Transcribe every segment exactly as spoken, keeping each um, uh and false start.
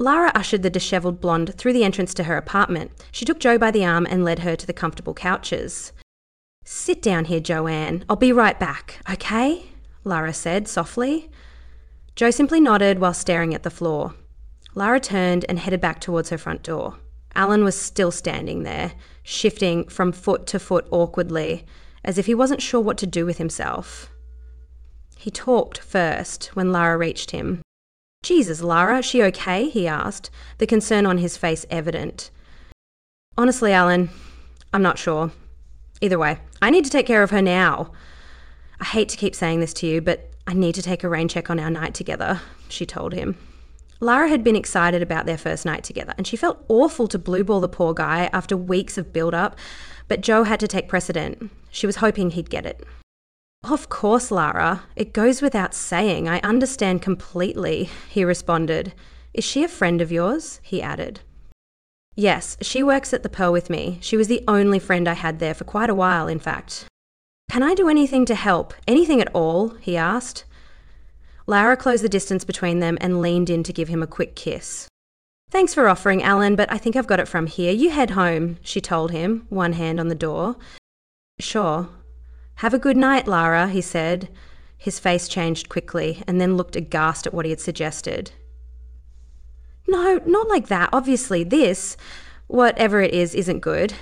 Lara ushered the dishevelled blonde through the entrance to her apartment. She took Jo by the arm and led her to the comfortable couches. "Sit down here, Joanne. I'll be right back, okay?" Lara said softly. Jo simply nodded while staring at the floor. Lara turned and headed back towards her front door. Alan was still standing there, shifting from foot to foot awkwardly, as if he wasn't sure what to do with himself. He talked first when Lara reached him. "Jesus, Lara, is she okay?" he asked, the concern on his face evident. "Honestly, Alan, I'm not sure. Either way, I need to take care of her now. I hate to keep saying this to you, but I need to take a rain check on our night together," she told him. Lara had been excited about their first night together, and she felt awful to blueball the poor guy after weeks of build-up, but Jo had to take precedent. She was hoping he'd get it. "Of course, Lara. It goes without saying. I understand completely," he responded. "Is she a friend of yours?" he added. "Yes, she works at the Pearl with me. She was the only friend I had there for quite a while, in fact." "Can I do anything to help? Anything at all?" he asked. Lara closed the distance between them and leaned in to give him a quick kiss. "Thanks for offering, Alan, but I think I've got it from here. You head home," she told him, one hand on the door. "Sure. Have a good night, Lara," he said. His face changed quickly and then looked aghast at what he had suggested. "No, not like that. Obviously this, whatever it is, isn't good."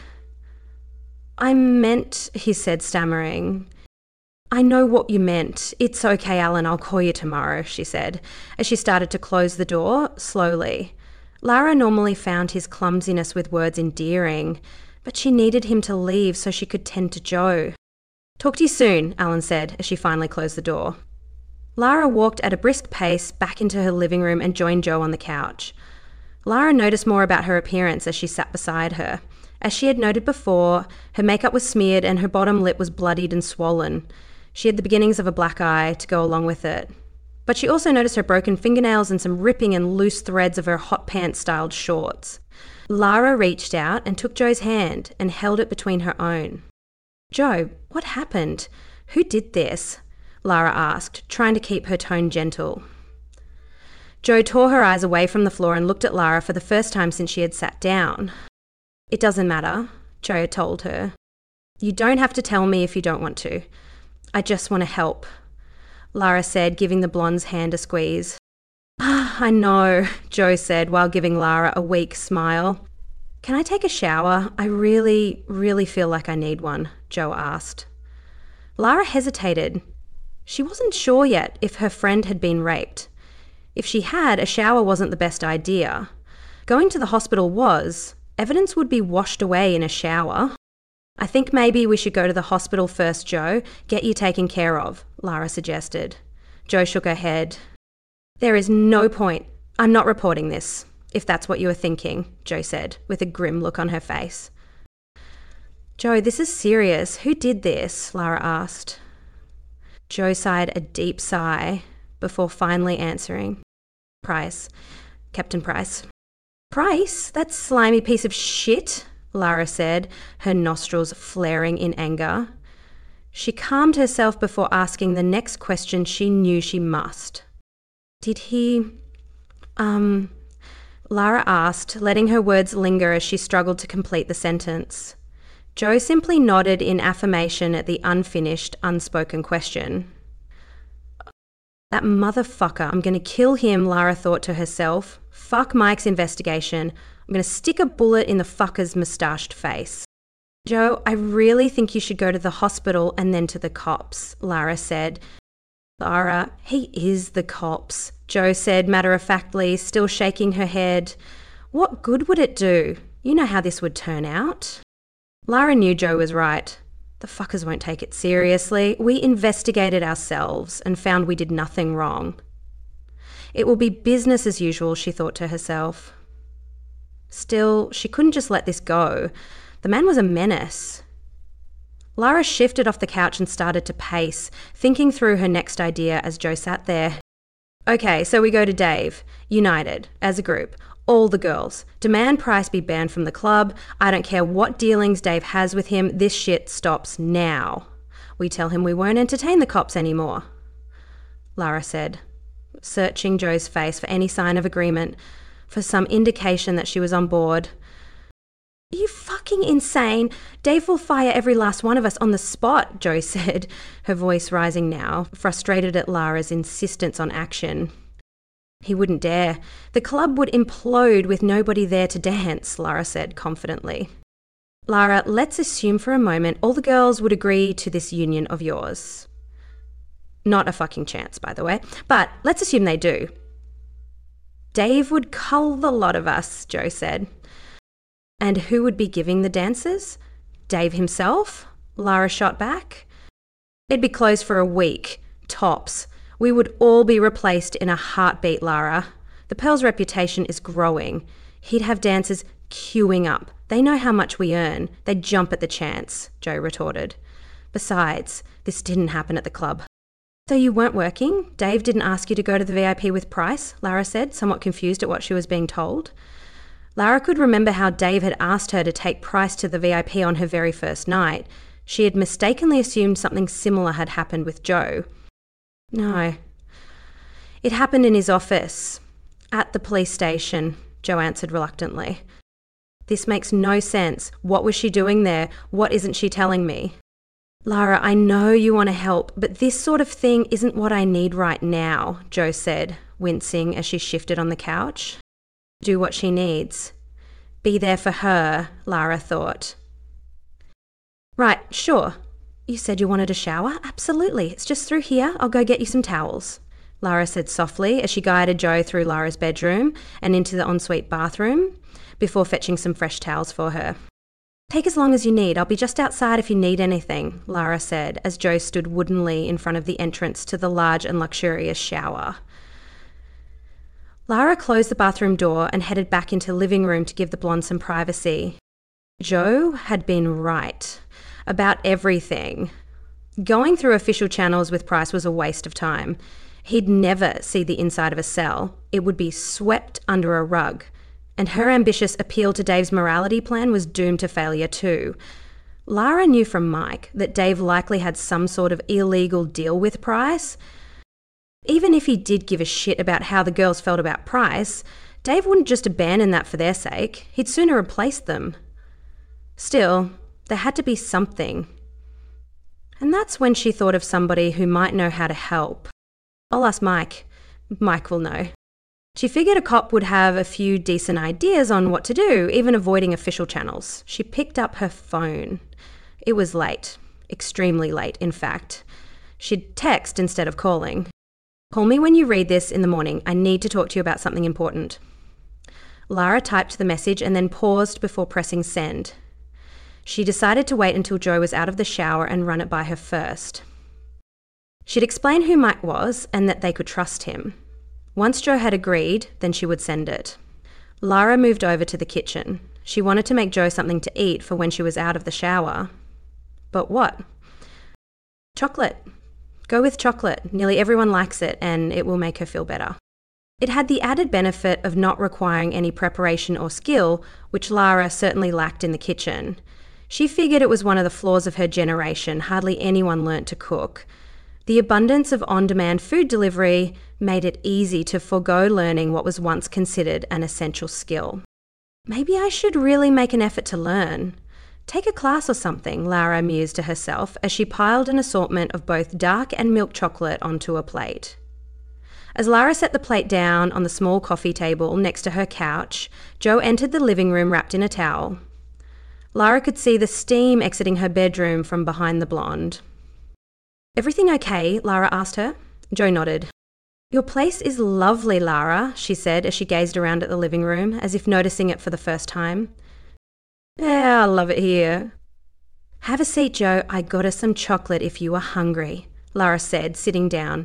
"I meant," he said, stammering. "I know what you meant. It's okay, Alan, I'll call you tomorrow," she said, as she started to close the door, slowly. Lara normally found his clumsiness with words endearing, but she needed him to leave so she could tend to Jo. "Talk to you soon," Alan said, as she finally closed the door. Lara walked at a brisk pace back into her living room and joined Jo on the couch. Lara noticed more about her appearance as she sat beside her. As she had noted before, her makeup was smeared and her bottom lip was bloodied and swollen. She had the beginnings of a black eye to go along with it. But she also noticed her broken fingernails and some ripping and loose threads of her hot pants-styled shorts. Lara reached out and took Jo's hand and held it between her own. "Jo, what happened? Who did this?" Lara asked, trying to keep her tone gentle. Jo tore her eyes away from the floor and looked at Lara for the first time since she had sat down. "It doesn't matter," Jo told her. "You don't have to tell me if you don't want to. I just want to help," Lara said, giving the blonde's hand a squeeze. "Ah, I know," Jo said while giving Lara a weak smile. "Can I take a shower? I really, really feel like I need one," Jo asked. Lara hesitated. She wasn't sure yet if her friend had been raped. If she had, a shower wasn't the best idea. Going to the hospital was. Evidence would be washed away in a shower. "I think maybe we should go to the hospital first, Jo. Get you taken care of," Lara suggested. Jo shook her head. "There is no point. I'm not reporting this, if that's what you were thinking," Jo said, with a grim look on her face. "Jo, this is serious. Who did this?" Lara asked. Jo sighed a deep sigh before finally answering. "Price. Captain Price." "Price? That slimy piece of shit?" Lara said, her nostrils flaring in anger. She calmed herself before asking the next question she knew she must. "Did he... um... Lara asked, letting her words linger as she struggled to complete the sentence. Jo simply nodded in affirmation at the unfinished, unspoken question. "That motherfucker, I'm going to kill him," Lara thought to herself. "Fuck Mike's investigation. I'm going to stick a bullet in the fucker's moustached face." "Jo, I really think you should go to the hospital and then to the cops," Lara said. "Lara, he is the cops," Jo said matter-of-factly, still shaking her head. "What good would it do? You know how this would turn out." Lara knew Jo was right. The fuckers won't take it seriously. We investigated ourselves and found we did nothing wrong. It will be business as usual, she thought to herself. Still, she couldn't just let this go. The man was a menace. Lara shifted off the couch and started to pace, thinking through her next idea as Jo sat there. "Okay, so we go to Dave. United, as a group. All the girls. Demand Price be banned from the club. I don't care what dealings Dave has with him. This shit stops now. We tell him we won't entertain the cops anymore," Lara said, searching Jo's face for any sign of agreement. for some indication that she was on board. Are you fucking insane? Dave will fire every last one of us on the spot, Jo said, her voice rising now, frustrated at Lara's insistence on action. He wouldn't dare. The club would implode with nobody there to dance, Lara said confidently. Lara, let's assume for a moment all the girls would agree to this union of yours. Not a fucking chance, by the way, but let's assume they do. Dave would cull the lot of us, Jo said. And who would be giving the dances? Dave himself? Lara shot back. It'd be closed for a week, tops. We would all be replaced in a heartbeat, Lara. The Pearl's reputation is growing. He'd have dancers queuing up. They know how much we earn. They'd jump at the chance, Jo retorted. Besides, this didn't happen at the club. So you weren't working? Dave didn't ask you to go to the V I P with Price, Lara said, somewhat confused at what she was being told. Lara could remember how Dave had asked her to take Price to the V I P on her very first night. She had mistakenly assumed something similar had happened with Jo. No. It happened in his office. At the police station, Jo answered reluctantly. This makes no sense. What was she doing there? What isn't she telling me? Lara, I know you want to help, but this sort of thing isn't what I need right now, Jo said, wincing as she shifted on the couch. Do what she needs. Be there for her, Lara thought. Right, sure. You said you wanted a shower? Absolutely. It's just through here. I'll go get you some towels, Lara said softly as she guided Jo through Lara's bedroom and into the ensuite bathroom before fetching some fresh towels for her. Take as long as you need. I'll be just outside if you need anything, Lara said as Jo stood woodenly in front of the entrance to the large and luxurious shower. Lara closed the bathroom door and headed back into the living room to give the blonde some privacy. Jo had been right about everything. Going through official channels with Price was a waste of time. He'd never see the inside of a cell. It would be swept under a rug. And her ambitious appeal to Dave's morality plan was doomed to failure too. Lara knew from Mike that Dave likely had some sort of illegal deal with Price. Even if he did give a shit about how the girls felt about Price, Dave wouldn't just abandon that for their sake. He'd sooner replace them. Still, there had to be something. And that's when she thought of somebody who might know how to help. I'll ask Mike. Mike will know. She figured a cop would have a few decent ideas on what to do, even avoiding official channels. She picked up her phone. It was late. Extremely late, in fact. She'd text instead of calling. Call me when you read this in the morning. I need to talk to you about something important. Lara typed the message and then paused before pressing send. She decided to wait until Jo was out of the shower and run it by her first. She'd explain who Mike was and that they could trust him. Once Jo had agreed, then she would send it. Lara moved over to the kitchen. She wanted to make Jo something to eat for when she was out of the shower. But what? Chocolate. Go with chocolate. Nearly everyone likes it, and it will make her feel better. It had the added benefit of not requiring any preparation or skill, which Lara certainly lacked in the kitchen. She figured it was one of the flaws of her generation. Hardly anyone learnt to cook. The abundance of on-demand food delivery made it easy to forego learning what was once considered an essential skill. Maybe I should really make an effort to learn. Take a class or something, Lara mused to herself as she piled an assortment of both dark and milk chocolate onto a plate. As Lara set the plate down on the small coffee table next to her couch, Jo entered the living room wrapped in a towel. Lara could see the steam exiting her bedroom from behind the blonde. Everything okay? Lara asked her. Jo nodded. Your place is lovely, Lara, she said as she gazed around at the living room, as if noticing it for the first time. Yeah, I love it here. Have a seat, Jo. I got us some chocolate if you are hungry, Lara said, sitting down.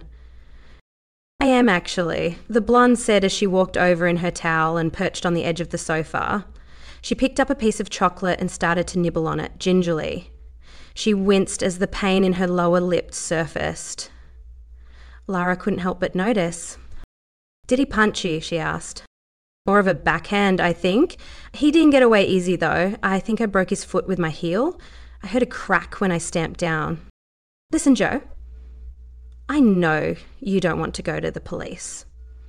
I am actually, the blonde said as she walked over in her towel and perched on the edge of the sofa. She picked up a piece of chocolate and started to nibble on it, gingerly. She winced as the pain in her lower lip surfaced. Lara couldn't help but notice. Did he punch you? She asked. More of a backhand, I think. He didn't get away easy, though. I think I broke his foot with my heel. I heard a crack when I stamped down. Listen, Jo. I know you don't want to go to the police.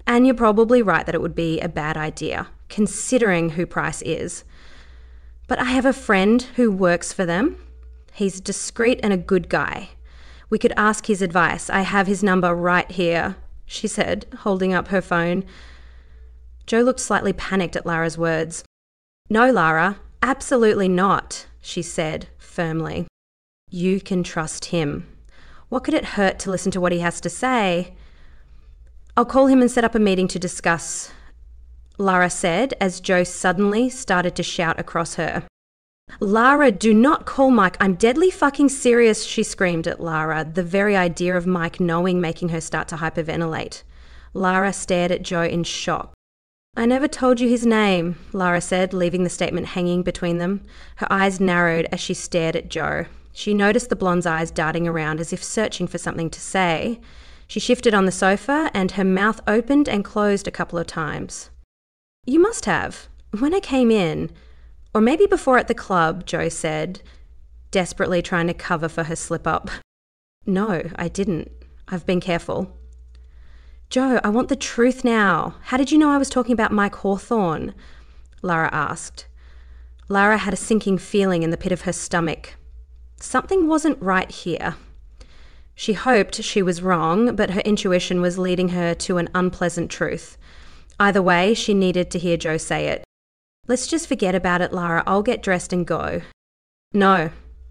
And you're probably right that it would be a bad idea, considering who Price is. But I have a friend who works for them. He's discreet and a good guy. We could ask his advice. I have his number right here, she said, holding up her phone. Jo looked slightly panicked at Lara's words. No, Lara, absolutely not, she said firmly. You can trust him. What could it hurt to listen to what he has to say? I'll call him and set up a meeting to discuss, Lara said as Jo suddenly started to shout across her. Lara, do not call Mike. I'm deadly fucking serious, she screamed at Lara, the very idea of Mike knowing making her start to hyperventilate. Lara stared at Jo in shock. I never told you his name, Lara said, leaving the statement hanging between them. Her eyes narrowed as she stared at Jo. She noticed the blonde's eyes darting around as if searching for something to say. She shifted on the sofa and her mouth opened and closed a couple of times. You must have. When I came in, or maybe before at the club, Jo said, desperately trying to cover for her slip-up. No, I didn't. I've been careful. Jo, I want the truth now. How did you know I was talking about Mike Hawthorne? Lara asked. Lara had a sinking feeling in the pit of her stomach. Something wasn't right here. She hoped she was wrong, but her intuition was leading her to an unpleasant truth. Either way, she needed to hear Jo say it. Let's just forget about it, Lara. I'll get dressed and go. No.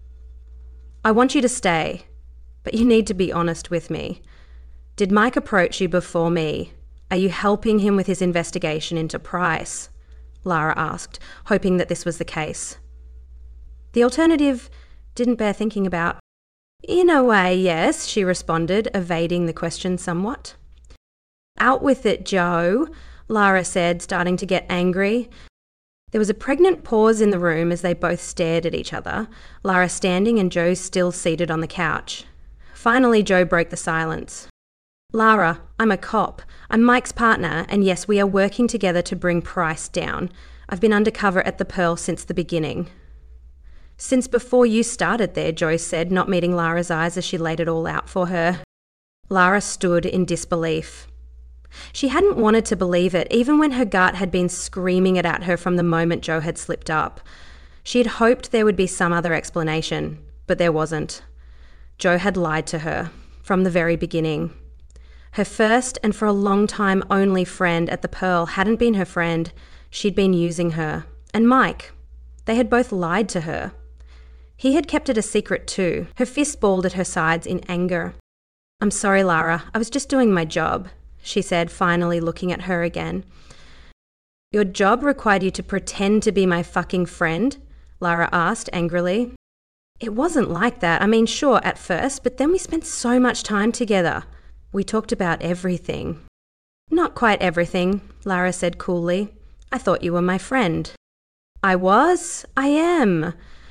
I want you to stay, but you need to be honest with me. Did Mike approach you before me? Are you helping him with his investigation into Price? Lara asked, hoping that this was the case. The alternative didn't bear thinking about. In a way, yes, she responded, evading the question somewhat. Out with it, Jo, Lara said, starting to get angry. There was a pregnant pause in the room as they both stared at each other, Lara standing and Jo still seated on the couch. Finally, Jo broke the silence. Lara, I'm a cop. I'm Mike's partner, and yes, we are working together to bring Price down. I've been undercover at the Pearl since the beginning. Since before you started there, Jo said, not meeting Lara's eyes as she laid it all out for her. Lara stood in disbelief. She hadn't wanted to believe it, even when her gut had been screaming it at her from the moment Jo had slipped up. She had hoped there would be some other explanation, but there wasn't. Jo had lied to her, from the very beginning. Her first and for a long time only friend at the Pearl hadn't been her friend, she'd been using her. And Mike, they had both lied to her. He had kept it a secret too, her fist balled at her sides in anger. I'm sorry, Lara, I was just doing my job, she said, finally looking at her again. Your job required you to pretend to be my fucking friend? Lara asked angrily. It wasn't like that. I mean, sure, at first, but then we spent so much time together. We talked about everything. Not quite everything, Lara said coolly. I thought you were my friend. I was? I am.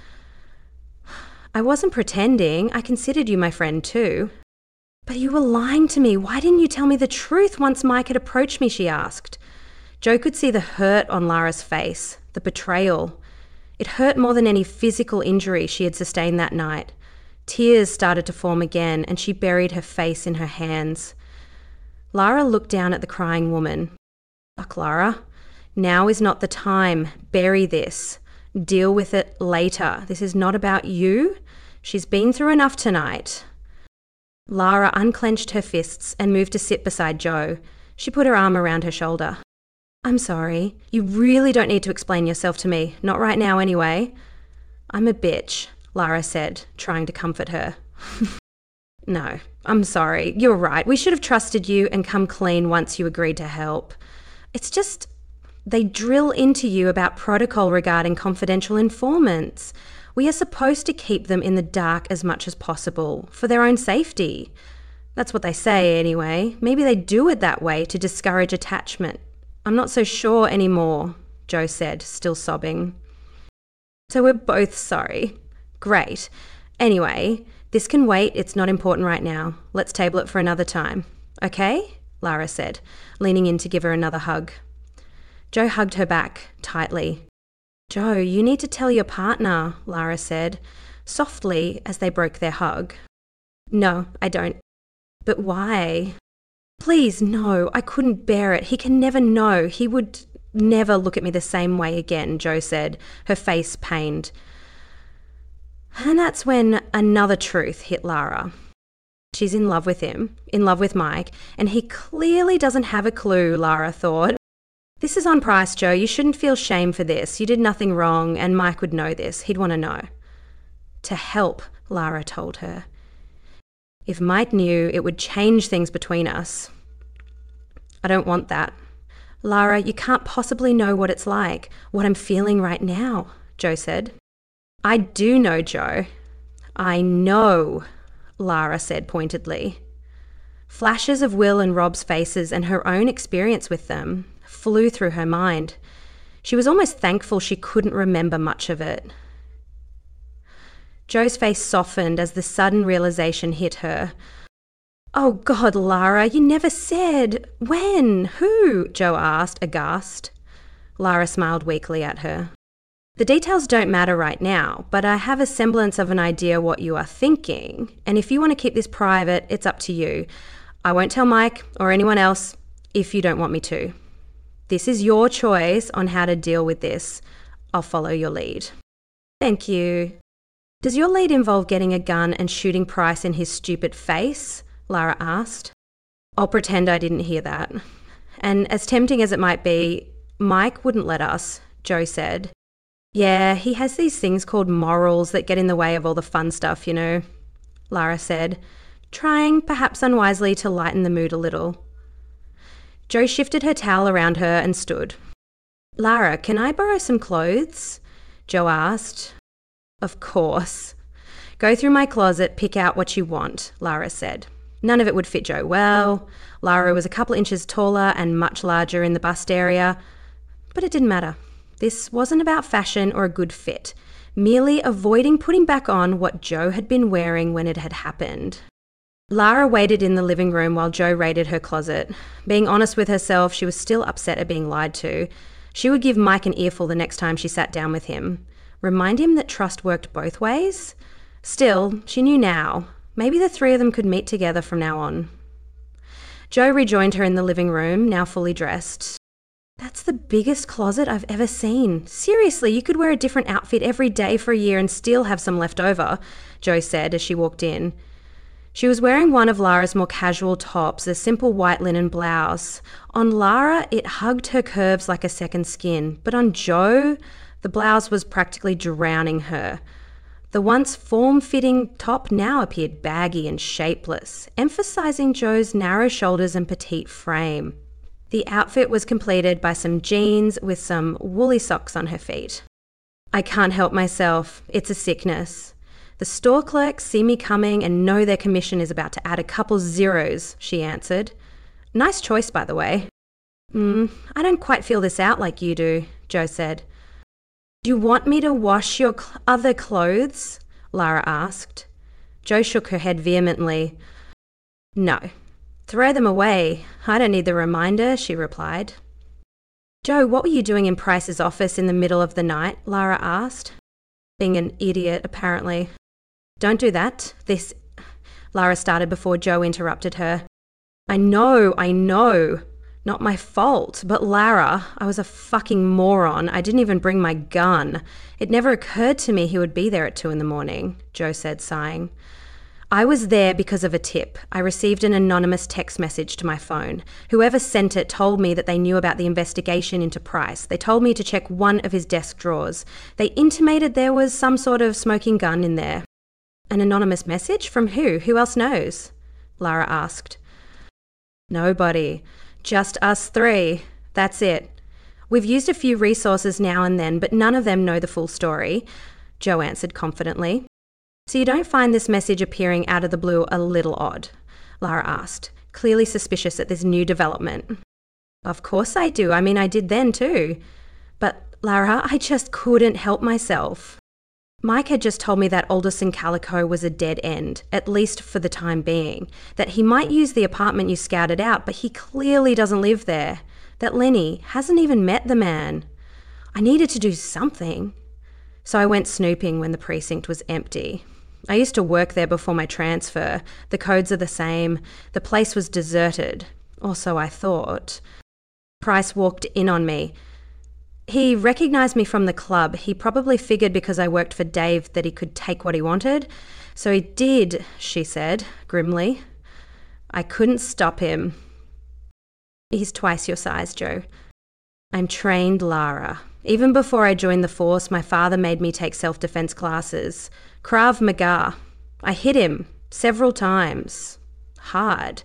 I wasn't pretending. I considered you my friend too. But you were lying to me. Why didn't you tell me the truth once Mike had approached me, she asked. Jo could see the hurt on Lara's face, the betrayal. It hurt more than any physical injury she had sustained that night. Tears started to form again, and she buried her face in her hands. Lara looked down at the crying woman. Fuck, Lara. Now is not the time. Bury this. Deal with it later. This is not about you. She's been through enough tonight. Lara unclenched her fists and moved to sit beside Jo. She put her arm around her shoulder. I'm sorry. You really don't need to explain yourself to me. Not right now, anyway. I'm a bitch, Lara said, trying to comfort her. No, I'm sorry. You're right. We should have trusted you and come clean once you agreed to help. It's just they drill into you about protocol regarding confidential informants. We are supposed to keep them in the dark as much as possible, for their own safety. That's what they say, anyway. Maybe they do it that way to discourage attachment. I'm not so sure anymore, Jo said, still sobbing. So we're both sorry. Great. Anyway, this can wait. It's not important right now. Let's table it for another time. Okay? Lara said, leaning in to give her another hug. Jo hugged her back, tightly. Jo, you need to tell your partner, Lara said, softly as they broke their hug. No, I don't. But why? Please, no, I couldn't bear it. He can never know. He would never look at me the same way again, Jo said, her face pained. And that's when another truth hit Lara. She's in love with him, in love with Mike, and he clearly doesn't have a clue, Lara thought. This is on Price, Jo. You shouldn't feel shame for this. You did nothing wrong, and Mike would know this. He'd want to know. To help, Lara told her. If Mike knew, it would change things between us. I don't want that. Lara, you can't possibly know what it's like, what I'm feeling right now, Jo said. I do know, Jo. I know, Lara said pointedly. Flashes of Will and Rob's faces and her own experience with them flew through her mind. She was almost thankful she couldn't remember much of it. Jo's face softened as the sudden realization hit her. Oh God, Lara, you never said. When? Who? Jo asked, aghast. Lara smiled weakly at her. The details don't matter right now, but I have a semblance of an idea what you are thinking, and if you want to keep this private, it's up to you. I won't tell Mike or anyone else if you don't want me to. This is your choice on how to deal with this. I'll follow your lead. Thank you. Does your lead involve getting a gun and shooting Price in his stupid face? Lara asked. I'll pretend I didn't hear that. And as tempting as it might be, Mike wouldn't let us, Jo said. Yeah, he has these things called morals that get in the way of all the fun stuff, you know, Lara said, trying, perhaps unwisely, to lighten the mood a little. Jo shifted her towel around her and stood. Lara, can I borrow some clothes? Jo asked. Of course. Go through my closet, pick out what you want, Lara said. None of it would fit Jo well. Lara was a couple inches taller and much larger in the bust area, but it didn't matter. This wasn't about fashion or a good fit, merely avoiding putting back on what Jo had been wearing when it had happened. Lara waited in the living room while Jo raided her closet. Being honest with herself, she was still upset at being lied to. She would give Mike an earful the next time she sat down with him. Remind him that trust worked both ways? Still, she knew now. Maybe the three of them could meet together from now on. Jo rejoined her in the living room, now fully dressed. That's the biggest closet I've ever seen. Seriously, you could wear a different outfit every day for a year and still have some left over, Jo said as she walked in. She was wearing one of Lara's more casual tops, a simple white linen blouse. On Lara, it hugged her curves like a second skin, but on Jo, the blouse was practically drowning her. The once form-fitting top now appeared baggy and shapeless, emphasizing Jo's narrow shoulders and petite frame. The outfit was completed by some jeans with some woolly socks on her feet. I can't help myself. It's a sickness. The store clerks see me coming and know their commission is about to add a couple zeros, she answered. Nice choice, by the way. Mm, I don't quite feel this out like you do, Jo said. Do you want me to wash your cl- other clothes? Lara asked. Jo shook her head vehemently. No. Throw them away. I don't need the reminder, she replied. Jo, what were you doing in Price's office in the middle of the night? Lara asked. Being an idiot, apparently. Don't do that. This... Lara started before Jo interrupted her. I know, I know. Not my fault. But Lara, I was a fucking moron. I didn't even bring my gun. It never occurred to me he would be there at two in the morning, Jo said, sighing. I was there because of a tip. I received an anonymous text message to my phone. Whoever sent it told me that they knew about the investigation into Price. They told me to check one of his desk drawers. They intimated there was some sort of smoking gun in there. An anonymous message? From who? Who else knows? Lara asked. Nobody. Just us three. That's it. We've used a few resources now and then, but none of them know the full story, Jo answered confidently. So you don't find this message appearing out of the blue a little odd? Lara asked, clearly suspicious at this new development. Of course I do. I mean, I did then too. But, Lara, I just couldn't help myself. Mike had just told me that Alderson Calico was a dead end, at least for the time being. That he might use the apartment you scouted out, but he clearly doesn't live there. That Lenny hasn't even met the man. I needed to do something. So I went snooping when the precinct was empty. I used to work there before my transfer. The codes are the same. The place was deserted. Or so I thought. Price walked in on me. He recognised me from the club. He probably figured because I worked for Dave that he could take what he wanted. So he did, she said, grimly. I couldn't stop him. He's twice your size, Joe. I'm trained Lara. Even before I joined the force, my father made me take self-defense classes. Krav Maga. I hit him several times. Hard.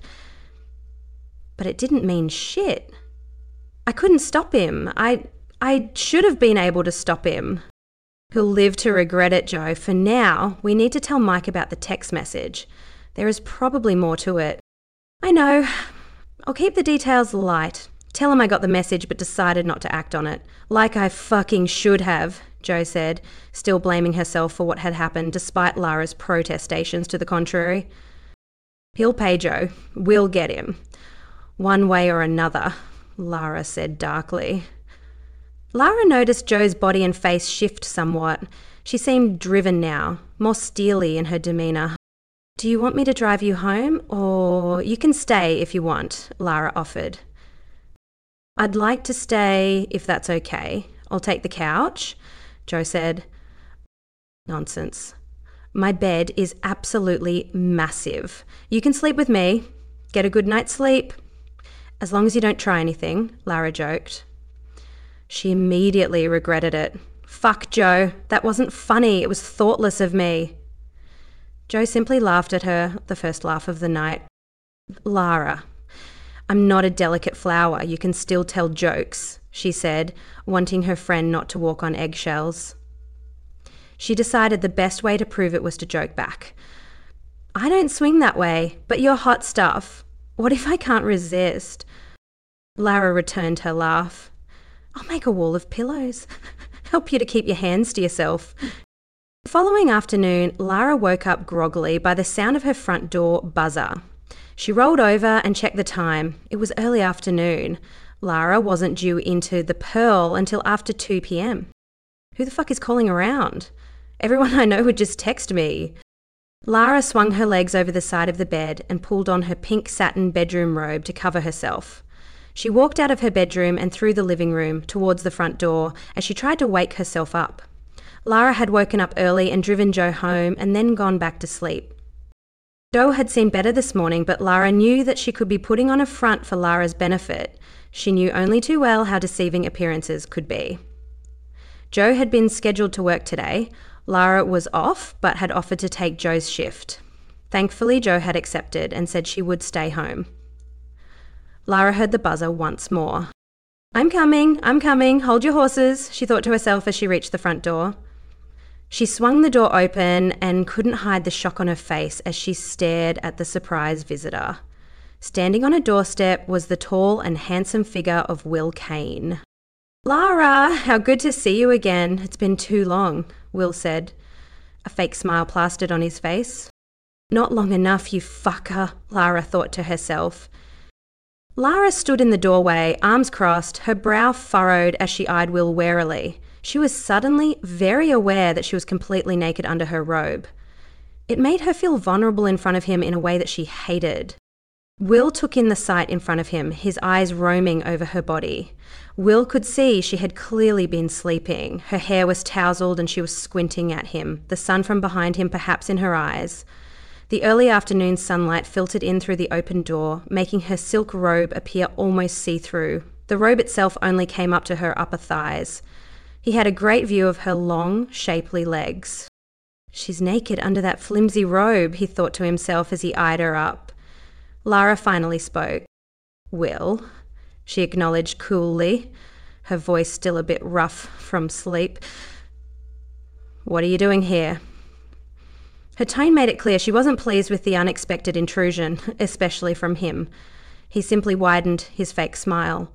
But it didn't mean shit. I couldn't stop him. I... I should have been able to stop him. He'll live to regret it, Joe. For now, we need to tell Mike about the text message. There is probably more to it. I know. I'll keep the details light. Tell him I got the message but decided not to act on it. Like I fucking should have, Joe said, still blaming herself for what had happened despite Lara's protestations to the contrary. He'll pay Joe. We'll get him. One way or another, Lara said darkly. Lara noticed Joe's body and face shift somewhat. She seemed driven now, more steely in her demeanour. Do you want me to drive you home, or you can stay if you want, Lara offered. I'd like to stay if that's okay. I'll take the couch, Joe said. Nonsense. My bed is absolutely massive. You can sleep with me. Get a good night's sleep. As long as you don't try anything, Lara joked. She immediately regretted it. Fuck, Joe. That wasn't funny. It was thoughtless of me. Joe simply laughed at her, the first laugh of the night. Lara, I'm not a delicate flower. You can still tell jokes, she said, wanting her friend not to walk on eggshells. She decided the best way to prove it was to joke back. I don't swing that way, but you're hot stuff. What if I can't resist? Lara returned her laugh. I'll make a wall of pillows. Help you to keep your hands to yourself. The following afternoon, Lara woke up groggily by the sound of her front door buzzer. She rolled over and checked the time. It was early afternoon. Lara wasn't due into the Pearl until after two p.m. Who the fuck is calling around? Everyone I know would just text me. Lara swung her legs over the side of the bed and pulled on her pink satin bedroom robe to cover herself. She walked out of her bedroom and through the living room towards the front door as she tried to wake herself up. Lara had woken up early and driven Joe home and then gone back to sleep. Joe had seen better this morning, but Lara knew that she could be putting on a front for Lara's benefit. She knew only too well how deceiving appearances could be. Joe had been scheduled to work today. Lara was off, but had offered to take Joe's shift. Thankfully, Joe had accepted and said she would stay home. Lara heard the buzzer once more. I'm coming, I'm coming, hold your horses, she thought to herself as she reached the front door. She swung the door open and couldn't hide the shock on her face as she stared at the surprise visitor. Standing on her doorstep was the tall and handsome figure of Will Kane. Lara, how good to see you again. It's been too long, Will said. A fake smile plastered on his face. Not long enough, you fucker, Lara thought to herself. Lara stood in the doorway, arms crossed, her brow furrowed as she eyed Will warily. She was suddenly very aware that she was completely naked under her robe. It made her feel vulnerable in front of him in a way that she hated. Will took in the sight in front of him, his eyes roaming over her body. Will could see she had clearly been sleeping. Her hair was tousled and she was squinting at him, the sun from behind him perhaps in her eyes. The early afternoon sunlight filtered in through the open door, making her silk robe appear almost see-through. The robe itself only came up to her upper thighs. He had a great view of her long, shapely legs. She's naked under that flimsy robe, he thought to himself as he eyed her up. Lara finally spoke. Will, she acknowledged coolly, her voice still a bit rough from sleep. What are you doing here? Her tone made it clear she wasn't pleased with the unexpected intrusion, especially from him. He simply widened his fake smile.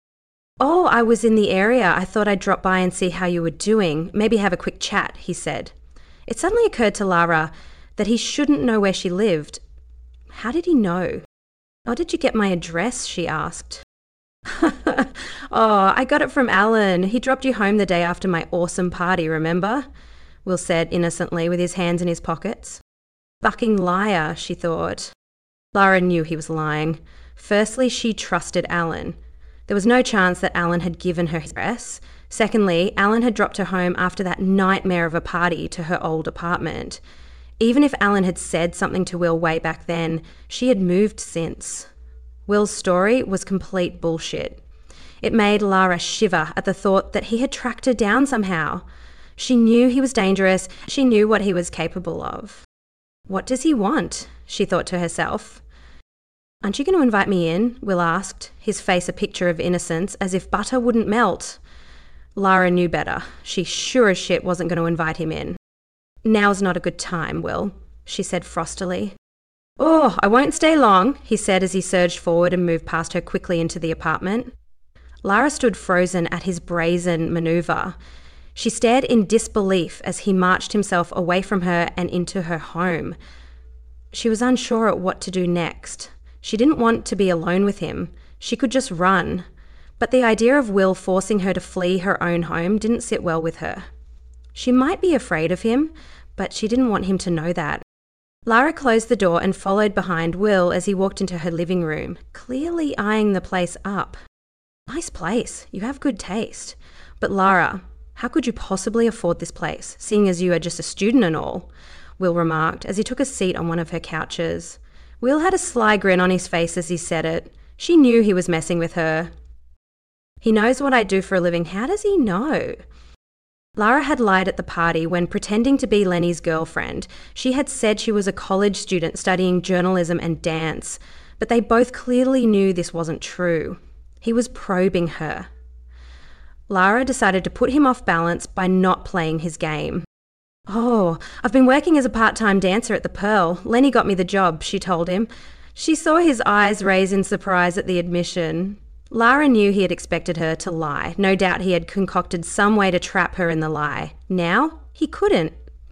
Oh, I was in the area. I thought I'd drop by and see how you were doing. Maybe have a quick chat, he said. It suddenly occurred to Lara that he shouldn't know where she lived. How did he know? How did you get my address? She asked. Oh, I got it from Alan. He dropped you home the day after my awesome party, remember? Will said innocently with his hands in his pockets. Fucking liar, she thought. Lara knew he was lying. Firstly, she trusted Alan. There was no chance that Alan had given her his address. Secondly, Alan had dropped her home after that nightmare of a party to her old apartment. Even if Alan had said something to Will way back then, she had moved since. Will's story was complete bullshit. It made Lara shiver at the thought that he had tracked her down somehow. She knew he was dangerous. She knew what he was capable of. What does he want? She thought to herself. Aren't you going to invite me in? Will asked, his face a picture of innocence, as if butter wouldn't melt. Lara knew better. She sure as shit wasn't going to invite him in. Now's not a good time, Will, she said frostily. Oh, I won't stay long, he said as he surged forward and moved past her quickly into the apartment. Lara stood frozen at his brazen manoeuvre. She stared in disbelief as he marched himself away from her and into her home. She was unsure at what to do next. She didn't want to be alone with him. She could just run. But the idea of Will forcing her to flee her own home didn't sit well with her. She might be afraid of him, but she didn't want him to know that. Lara closed the door and followed behind Will as he walked into her living room, clearly eyeing the place up. Nice place. You have good taste. But Lara, how could you possibly afford this place, seeing as you are just a student and all? Will remarked as he took a seat on one of her couches. Will had a sly grin on his face as he said it. She knew he was messing with her. He knows what I do for a living. How does he know? Lara had lied at the party when, pretending to be Lenny's girlfriend, she had said she was a college student studying journalism and dance, but they both clearly knew this wasn't true. He was probing her. Lara decided to put him off balance by not playing his game. Oh, I've been working as a part-time dancer at the Pearl. Lenny got me the job, she told him. She saw his eyes raise in surprise at the admission. Lara knew he had expected her to lie. No doubt he had concocted some way to trap her in the lie. Now, he couldn't.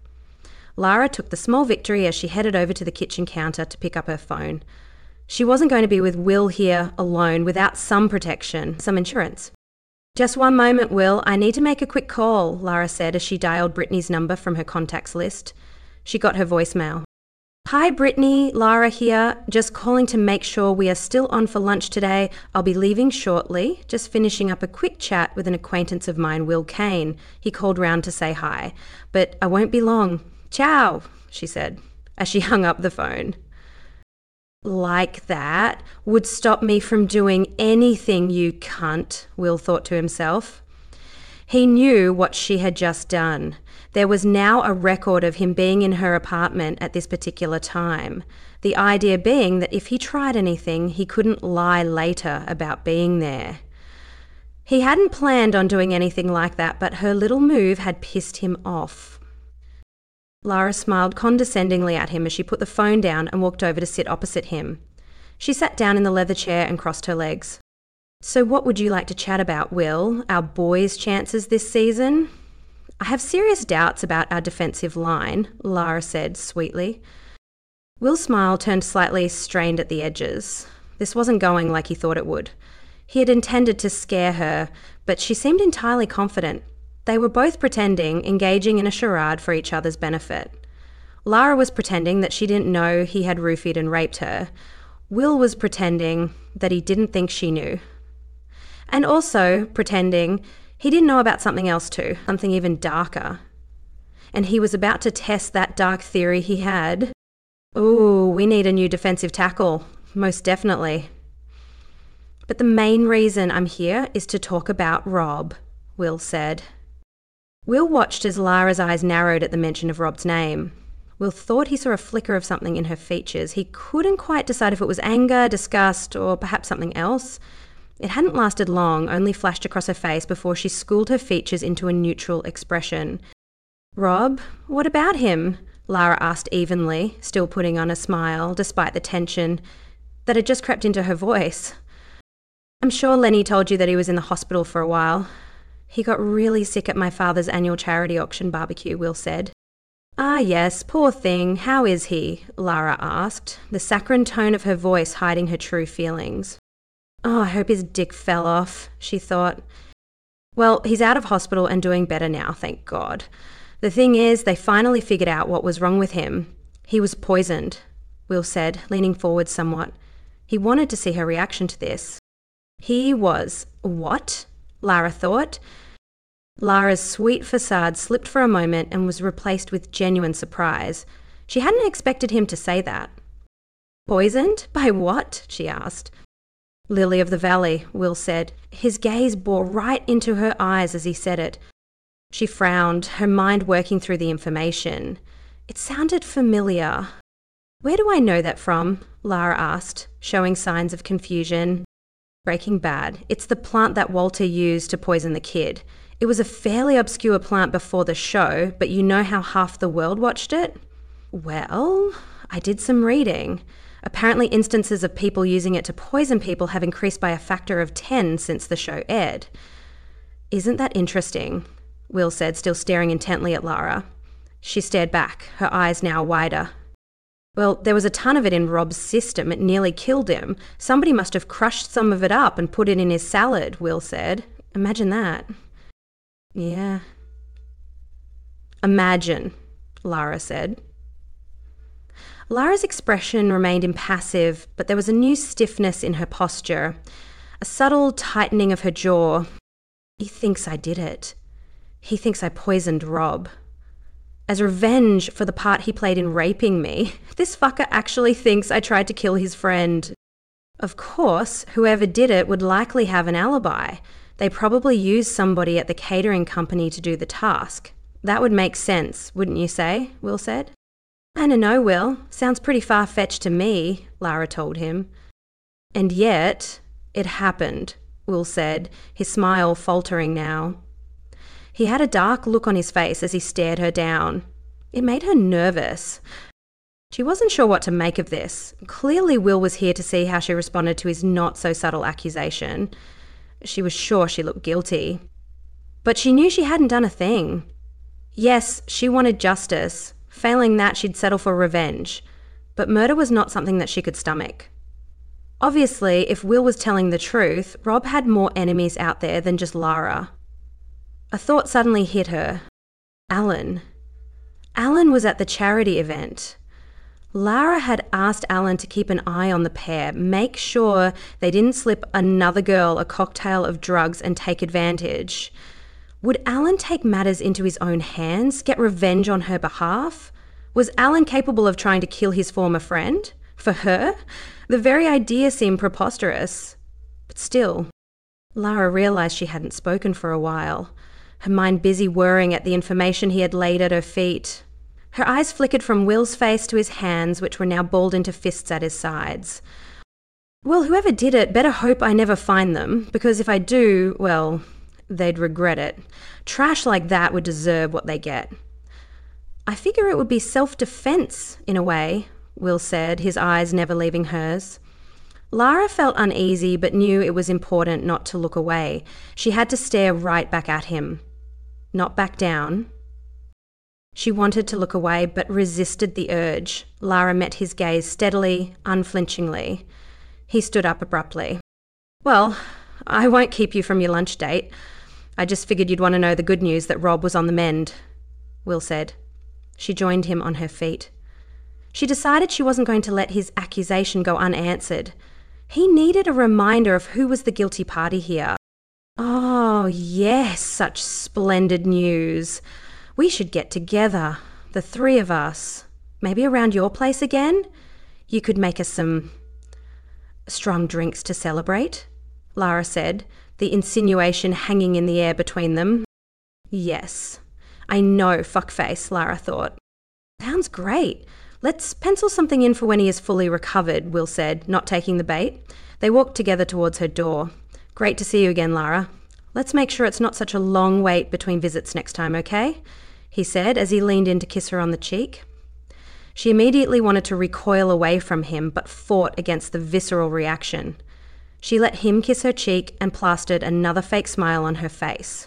Lara took the small victory as she headed over to the kitchen counter to pick up her phone. She wasn't going to be with Will here alone without some protection, some insurance. Just one moment, Will. I need to make a quick call, Lara said as she dialed Brittany's number from her contacts list. She got her voicemail. Hi, Brittany. Lara here. Just calling to make sure we are still on for lunch today. I'll be leaving shortly. Just finishing up a quick chat with an acquaintance of mine, Will Kane. He called round to say hi. But I won't be long. Ciao, she said, as she hung up the phone. Like that would stop me from doing anything, you cunt, Will thought to himself. He knew what she had just done. There was now a record of him being in her apartment at this particular time. The idea being that if he tried anything, he couldn't lie later about being there. He hadn't planned on doing anything like that, but her little move had pissed him off. Lara smiled condescendingly at him as she put the phone down and walked over to sit opposite him. She sat down in the leather chair and crossed her legs. So what would you like to chat about, Will? Our boys' chances this season? I have serious doubts about our defensive line, Lara said sweetly. Will's smile turned slightly strained at the edges. This wasn't going like he thought it would. He had intended to scare her, but she seemed entirely confident. They were both pretending, engaging in a charade for each other's benefit. Lara was pretending that she didn't know he had roofied and raped her. Will was pretending that he didn't think she knew. And also pretending he didn't know about something else too, something even darker. And he was about to test that dark theory he had. Ooh, we need a new defensive tackle, most definitely. But the main reason I'm here is to talk about Rob, Will said. Will watched as Lara's eyes narrowed at the mention of Rob's name. Will thought he saw a flicker of something in her features. He couldn't quite decide if it was anger, disgust, or perhaps something else. It hadn't lasted long, only flashed across her face before she schooled her features into a neutral expression. Rob, what about him? Lara asked evenly, still putting on a smile, despite the tension that had just crept into her voice. I'm sure Lenny told you that he was in the hospital for a while. He got really sick at my father's annual charity auction barbecue, Will said. Ah, yes, poor thing. How is he? Lara asked, the saccharine tone of her voice hiding her true feelings. Oh, I hope his dick fell off, she thought. Well, he's out of hospital and doing better now, thank God. The thing is, they finally figured out what was wrong with him. He was poisoned, Will said, leaning forward somewhat. He wanted to see her reaction to this. He was, what? Lara thought. Lara's sweet facade slipped for a moment and was replaced with genuine surprise. She hadn't expected him to say that. Poisoned? By what? She asked. Lily of the Valley, Will said. His gaze bore right into her eyes as he said it. She frowned, her mind working through the information. It sounded familiar. Where do I know that from? Lara asked, showing signs of confusion. Breaking Bad. It's the plant that Walter used to poison the kid. It was a fairly obscure plant before the show, but you know how half the world watched it? Well, I did some reading. Apparently instances of people using it to poison people have increased by a factor of ten since the show aired. Isn't that interesting? Will said, still staring intently at Lara. She stared back, her eyes now wider. Well, there was a ton of it in Rob's system. It nearly killed him. Somebody must have crushed some of it up and put it in his salad, Will said. Imagine that. Yeah. Imagine, Lara said. Lara's expression remained impassive, but there was a new stiffness in her posture, a subtle tightening of her jaw. He thinks I did it. He thinks I poisoned Rob. As revenge for the part he played in raping me, this fucker actually thinks I tried to kill his friend. Of course, whoever did it would likely have an alibi. They probably used somebody at the catering company to do the task. That would make sense, wouldn't you say? Will said. I don't know, Will. Sounds pretty far-fetched to me, Lara told him. And yet, it happened, Will said, his smile faltering now. He had a dark look on his face as he stared her down. It made her nervous. She wasn't sure what to make of this. Clearly Will was here to see how she responded to his not-so-subtle accusation. She was sure she looked guilty. But she knew she hadn't done a thing. Yes, she wanted justice. Failing that, she'd settle for revenge. But murder was not something that she could stomach. Obviously, if Will was telling the truth, Rob had more enemies out there than just Lara. A thought suddenly hit her. Alan. Alan was at the charity event. Lara had asked Alan to keep an eye on the pair, make sure they didn't slip another girl a cocktail of drugs and take advantage. Would Alan take matters into his own hands, get revenge on her behalf? Was Alan capable of trying to kill his former friend? For her? The very idea seemed preposterous. But still, Lara realised she hadn't spoken for a while, her mind busy whirring at the information he had laid at her feet. Her eyes flickered from Will's face to his hands, which were now balled into fists at his sides. Well, whoever did it better hope I never find them, because if I do, well, they'd regret it. Trash like that would deserve what they get. I figure it would be self-defense, in a way, Will said, his eyes never leaving hers. Lara felt uneasy, but knew it was important not to look away. She had to stare right back at him. Not back down. She wanted to look away, but resisted the urge. Lara met his gaze steadily, unflinchingly. He stood up abruptly. Well, I won't keep you from your lunch date. I just figured you'd want to know the good news that Rob was on the mend, Will said. She joined him on her feet. She decided she wasn't going to let his accusation go unanswered. He needed a reminder of who was the guilty party here. Oh, yes, such splendid news. We should get together, the three of us. Maybe around your place again? You could make us some strong drinks to celebrate, Lara said, the insinuation hanging in the air between them. Yes. I know, fuckface, Lara thought. Sounds great. Let's pencil something in for when he is fully recovered, Will said, not taking the bait. They walked together towards her door. Great to see you again, Lara. Let's make sure it's not such a long wait between visits next time, okay? He said as he leaned in to kiss her on the cheek. She immediately wanted to recoil away from him, but fought against the visceral reaction. She let him kiss her cheek and plastered another fake smile on her face.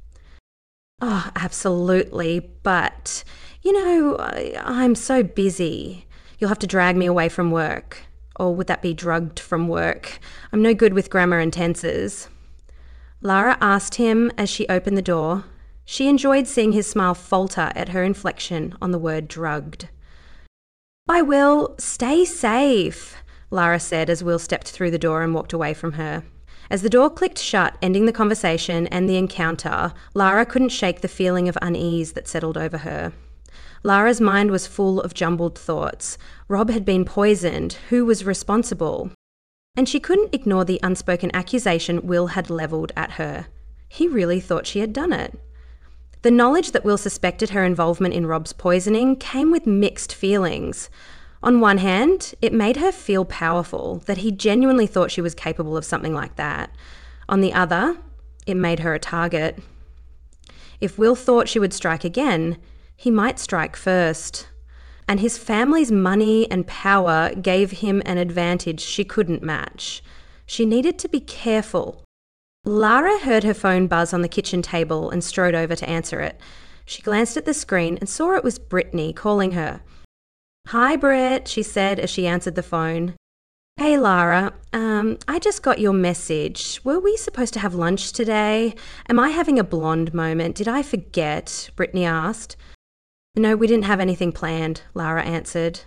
Oh, absolutely, but, you know, I, I'm so busy. You'll have to drag me away from work. Or would that be drugged from work? I'm no good with grammar and tenses. Lara asked him as she opened the door. She enjoyed seeing his smile falter at her inflection on the word drugged. Bye, Will. Stay safe, Lara said as Will stepped through the door and walked away from her. As the door clicked shut, ending the conversation and the encounter, Lara couldn't shake the feeling of unease that settled over her. Lara's mind was full of jumbled thoughts. Rob had been poisoned. Who was responsible? And she couldn't ignore the unspoken accusation Will had levelled at her. He really thought she had done it. The knowledge that Will suspected her involvement in Rob's poisoning came with mixed feelings. On one hand, it made her feel powerful, that he genuinely thought she was capable of something like that. On the other, it made her a target. If Will thought she would strike again, he might strike first. And his family's money and power gave him an advantage she couldn't match. She needed to be careful. Lara heard her phone buzz on the kitchen table and strode over to answer it. She glanced at the screen and saw it was Brittany calling her. "Hi, Britt," she said as she answered the phone. "Hey, Lara, um, I just got your message. Were we supposed to have lunch today? Am I having a blonde moment? Did I forget?" Brittany asked. "No, we didn't have anything planned," Lara answered.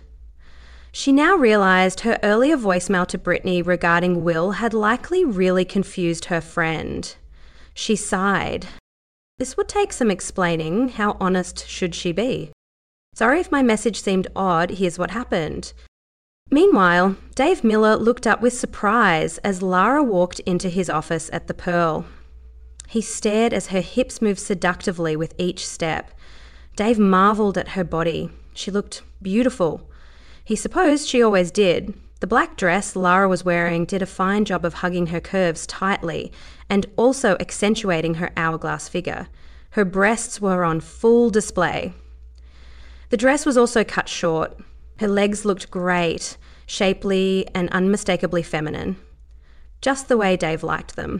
She now realised her earlier voicemail to Brittany regarding Will had likely really confused her friend. She sighed. This would take some explaining. How honest should she be? "Sorry if my message seemed odd. Here's what happened." Meanwhile, Dave Miller looked up with surprise as Lara walked into his office at the Pearl. He stared as her hips moved seductively with each step. Dave marvelled at her body. She looked beautiful. He supposed she always did. The black dress Lara was wearing did a fine job of hugging her curves tightly and also accentuating her hourglass figure. Her breasts were on full display. The dress was also cut short. Her legs looked great, shapely and unmistakably feminine. Just the way Dave liked them.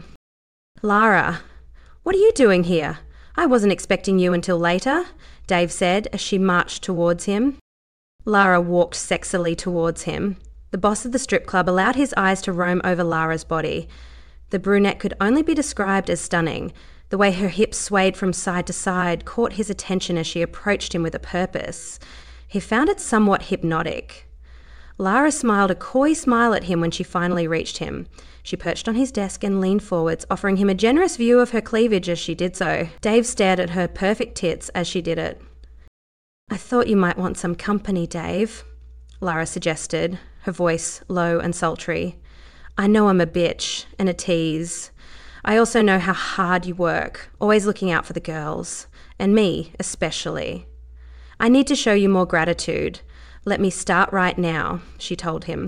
"Lara, what are you doing here? I wasn't expecting you until later," Dave said as she marched towards him. Lara walked sexily towards him. The boss of the strip club allowed his eyes to roam over Lara's body. The brunette could only be described as stunning. The way her hips swayed from side to side caught his attention as she approached him with a purpose. He found it somewhat hypnotic. Lara smiled a coy smile at him when she finally reached him. She perched on his desk and leaned forwards, offering him a generous view of her cleavage as she did so. Dave stared at her perfect tits as she did it. "I thought you might want some company, Dave," Lara suggested, her voice low and sultry. "I know I'm a bitch and a tease. I also know how hard you work, always looking out for the girls, and me especially. I need to show you more gratitude. Let me start right now," she told him.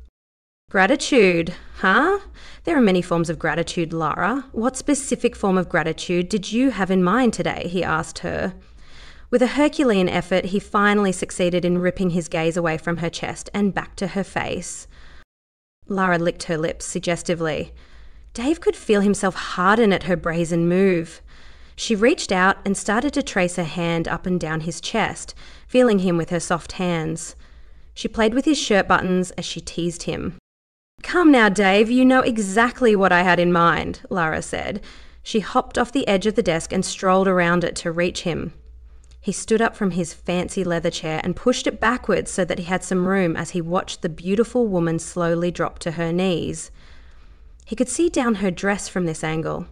"Gratitude, huh? There are many forms of gratitude, Lara. What specific form of gratitude did you have in mind today?" he asked her. With a Herculean effort, he finally succeeded in ripping his gaze away from her chest and back to her face. Lara licked her lips suggestively. Dave could feel himself harden at her brazen move. She reached out and started to trace her hand up and down his chest, feeling him with her soft hands. She played with his shirt buttons as she teased him. "Come now, Dave, you know exactly what I had in mind," Lara said. She hopped off the edge of the desk and strolled around it to reach him. He stood up from his fancy leather chair and pushed it backwards so that he had some room as he watched the beautiful woman slowly drop to her knees. He could see down her dress from this angle.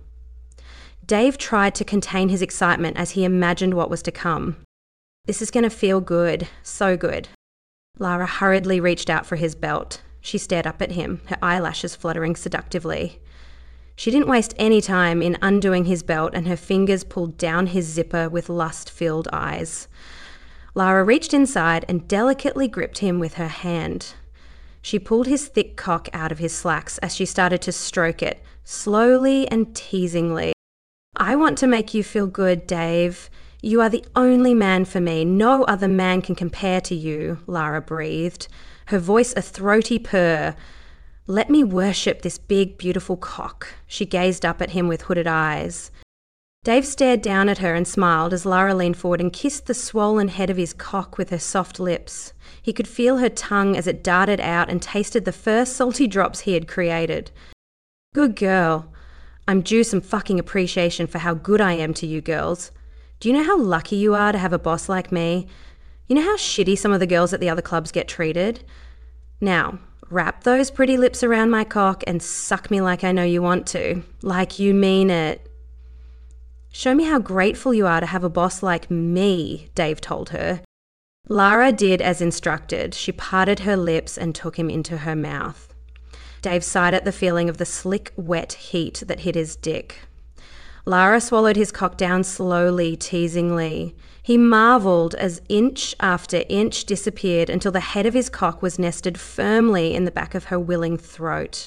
Dave tried to contain his excitement as he imagined what was to come. "This is going to feel good, so good." Lara hurriedly reached out for his belt. She stared up at him, her eyelashes fluttering seductively. She didn't waste any time in undoing his belt, and her fingers pulled down his zipper with lust-filled eyes. Lara reached inside and delicately gripped him with her hand. She pulled his thick cock out of his slacks as she started to stroke it, slowly and teasingly. "I want to make you feel good, Dave. You are the only man for me. No other man can compare to you," Lara breathed, her voice a throaty purr. "Let me worship this big, beautiful cock." She gazed up at him with hooded eyes. Dave stared down at her and smiled as Lara leaned forward and kissed the swollen head of his cock with her soft lips. He could feel her tongue as it darted out and tasted the first salty drops he had created. "Good girl. I'm due some fucking appreciation for how good I am to you girls. Do you know how lucky you are to have a boss like me? You know how shitty some of the girls at the other clubs get treated? Now, Wrap those pretty lips around my cock and suck me like I know you want to. Like you mean it. Show me how grateful you are to have a boss like me, Dave told her. Lara did as instructed. She parted her lips and took him into her mouth. Dave sighed at the feeling of the slick, wet heat that hit his dick. Lara swallowed his cock down slowly, teasingly. He marvelled as inch after inch disappeared until the head of his cock was nested firmly in the back of her willing throat.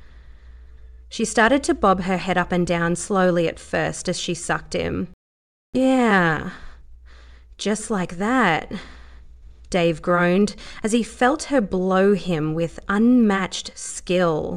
She started to bob her head up and down slowly at first as she sucked him. Yeah, just like that, Dave groaned as he felt her blow him with unmatched skill.